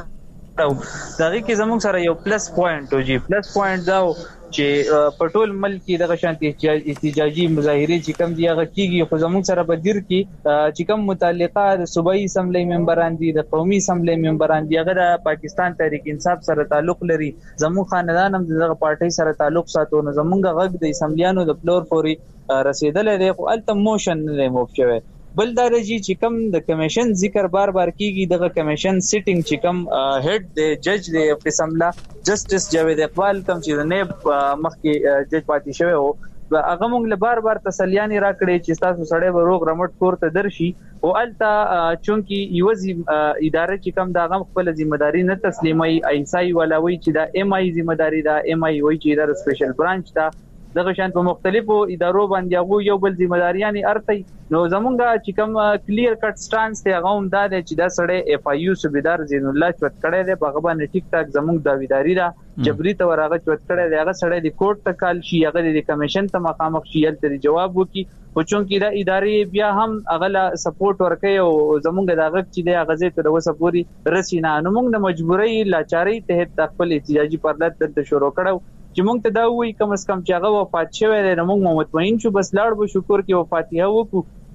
دغه کې زموږ سره یو پلس پوینټ او جی پلس پوینټ دا چې په ټول ملک کې دغه شانتي احتجاجي مظاهره چې کوم دی هغه کیږي خو زموږ سره په دیر کې چې کوم متعلقه د صوبایي اسمبلی ممبران دي د قومي اسمبلی ممبران دي هغه د پاکستان تحریک انصاف سره تعلق لري زموږ خاندان هم دغه پارټي سره تعلق ساتو نو زموږ غږ د اسمبلیانو د فلور پوري رسیدل دی خو الته موشن نه موفشوي بل درجه چې کوم د کمیشن ذکر بار کیږي دغه کمیشن سیټینګ چې کوم هډ د جج د فیصله جسټس جاوید اقبال کوم چې نه مخکې جج پاتې شوی او هغه موږ بار تسلیاني راکړي چې تاسو سړی به روغ رمټ کور ته درشي او الته چونکی یو اداره چې کوم دا غو خپل ځمېداري نه تسلیمي ایسای ولوي چې دا ایم آی ځمېداري دا ایم آی وای چې دا سپیشل برانچ دا دغه شان په مختلفو ادارو باندې هغه یو بل ځمېداریانی ارتي نو زمونږه چې کوم کلیر کټ سټانس ته هغه هم دا چې دا سړی اف آی یو صوبیدار زین الله چوت کړي دی په غبا نه ټیک ټاک زمونږ داویداری را جبري ته ورغه چوت کړي دی هغه سړی د کوټ ته کال شي هغه د کمیشن ته مخامخ شي تل جواب وکي او چونکی دا ادارې بیا هم اغلا سپورټ ورکي او زمونږ دا غږ چې دی هغه زه تر اوسه پوری رسینا نو موږ د مجبورۍ لاچاري ته خپل احتجاجي پرلط ته شروع کړو چې موږ ته دا وایي کم از کم چې هغه وفات شوی دی نو موږ مطمئن شو بس لاړ به شکر کې وفاتیه وکړو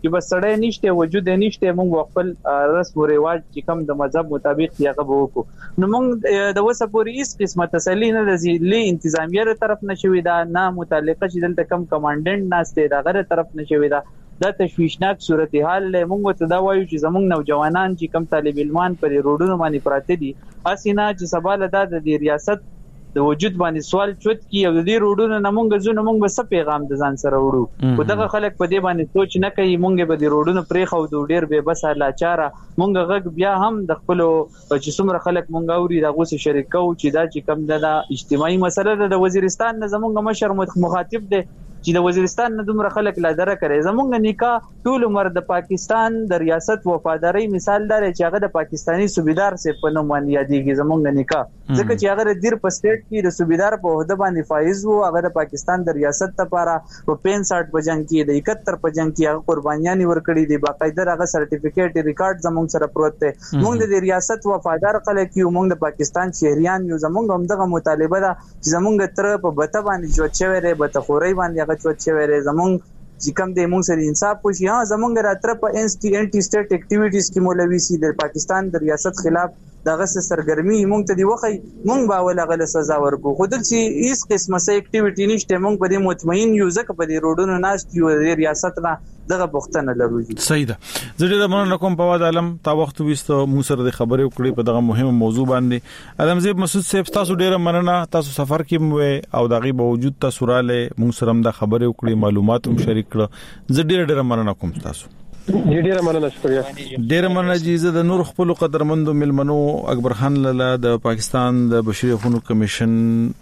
چې بس سړی نشته وجود نشته موږ خپل رسم او رواج چې کوم د مذهب مطابق یې وکړو نو موږ د وسه پوری هیڅ قسمه تسلی نه لې انتظامیه طرف نشوي دا نه متعلقه چې دلته کم کمانډنټ ناشته دا غره طرف نشوي دا تشویشناک صورتحال له موږ ته دا وایو چې زموږ نوجوانان چې کم طالب علمان پر روډونو باندې پراته دي اسینه چې سباله د ریاست د وجود باندې سوال چوت کی او د دې روډونو نمونږ زونه موږ به څه پیغام د ځان سره وړو او دغه خلک په دې باندې سوچ نه کوي موږ به د روډونو پرې خو د ډیر به بس لاچاره موږ غږ بیا هم د خپل چې څومره خلک موږ اوري دغه سره شریکو چې دا چې کم د اجتماعي مسله د وزیرستان نه زموږ مشر مخاطب دی چې د وزیرستان نه دومره خلک لا دره کوي زمونږ نکاح ټول عمر د پاکستان د ریاست وفاداری مثال دار چې هغه د پاکستانی صوبیدار سه په نوم باندې یادېږي زمونږ نکاح ځکه چې هغه د دیر په سټیټ کې د صوبیدار په عہده باندې فایز وو هغه د پاکستان د ریاست لپاره په 65 په جنگ کې د 71 په جنگ کې هغه قربانیاں ورکړي دي باقاعده هغه سرټیفیکیټ ریکارډ زمونږ سره پروت دی موږ د ریاست وفادار خلک یو موږ د پاکستان شهریان یو زمونږ هم دغه مطالبه ده چې زمونږ تر په بته باندې جوړ شوی ری بته خوري باندې هغه چوت شوی ری زمونږ چې کوم د موږ سره انصاف وشي ها زمونږ راتره په انټي سټیټ اکټیویټیز کې مولوي سي د پاکستان د ریاست خلاف دغه سرګرمي موږ ته دی وخی موږ به ول غل سزا ورکو خو دل چې هیڅ قسمه سه اکټیویټی نشته موږ په دې مطمئن یو ځکه په دې روډونو ناشت یو د ریاست نه دغه پښتنه لرو صحیح ده زه دې مننه کوم په واد عالم تا وخت وستو مو سره د خبرې وکړې په دغه مهمه موضوع باندې ادمزیب مسعود صاحب تاسو ډیره مننه تاسو سفر کې مو او دغه باوجود تاسو را له مو سره د خبرې وکړې معلومات هم شریک کړ زه ډیره مننه کوم تاسو ډیره مننه شکریہ ډیره مننه جیزه د نور خپل قدرمندو ملمنو اکبر خان لاله د پاکستان د بشري حقوقو کمیشن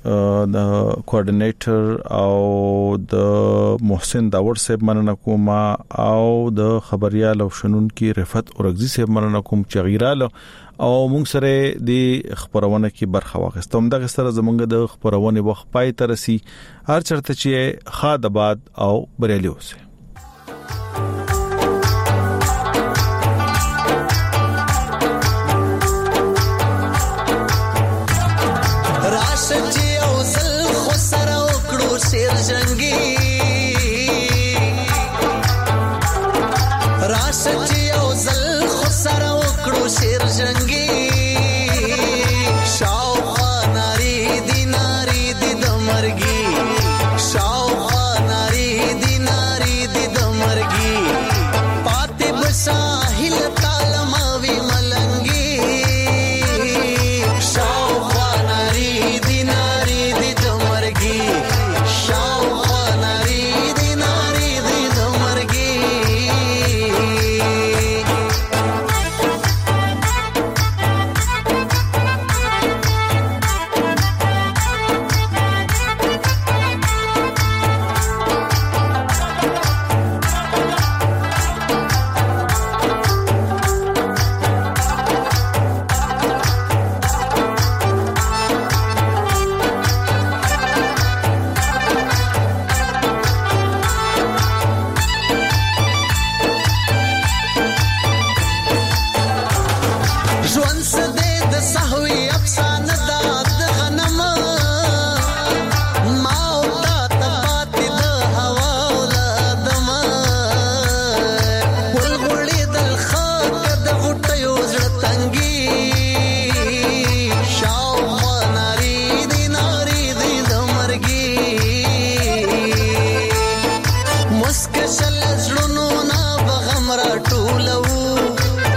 د کوارډینیټر او د محسن داور صاحب مننه کوم او د خبريال او شنونکو رفعت اورغزي صاحب مننه کوم چې غیراله او موږ سره د خبرونه کې برخه واخیستم دغه سره زمونږ د خبرونه وخت پای ترسي هر چرته چې خادباد او بریالي اوسه شیر جنگی راشد یو زل خسر وکړو شیر جنگی شاو ناری دی د مرګي شاو ناری دی د مرګي پاتې بساحل تالماوي ملنګي شاو ناری دی د مرګي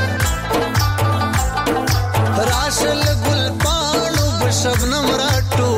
شبنم راټو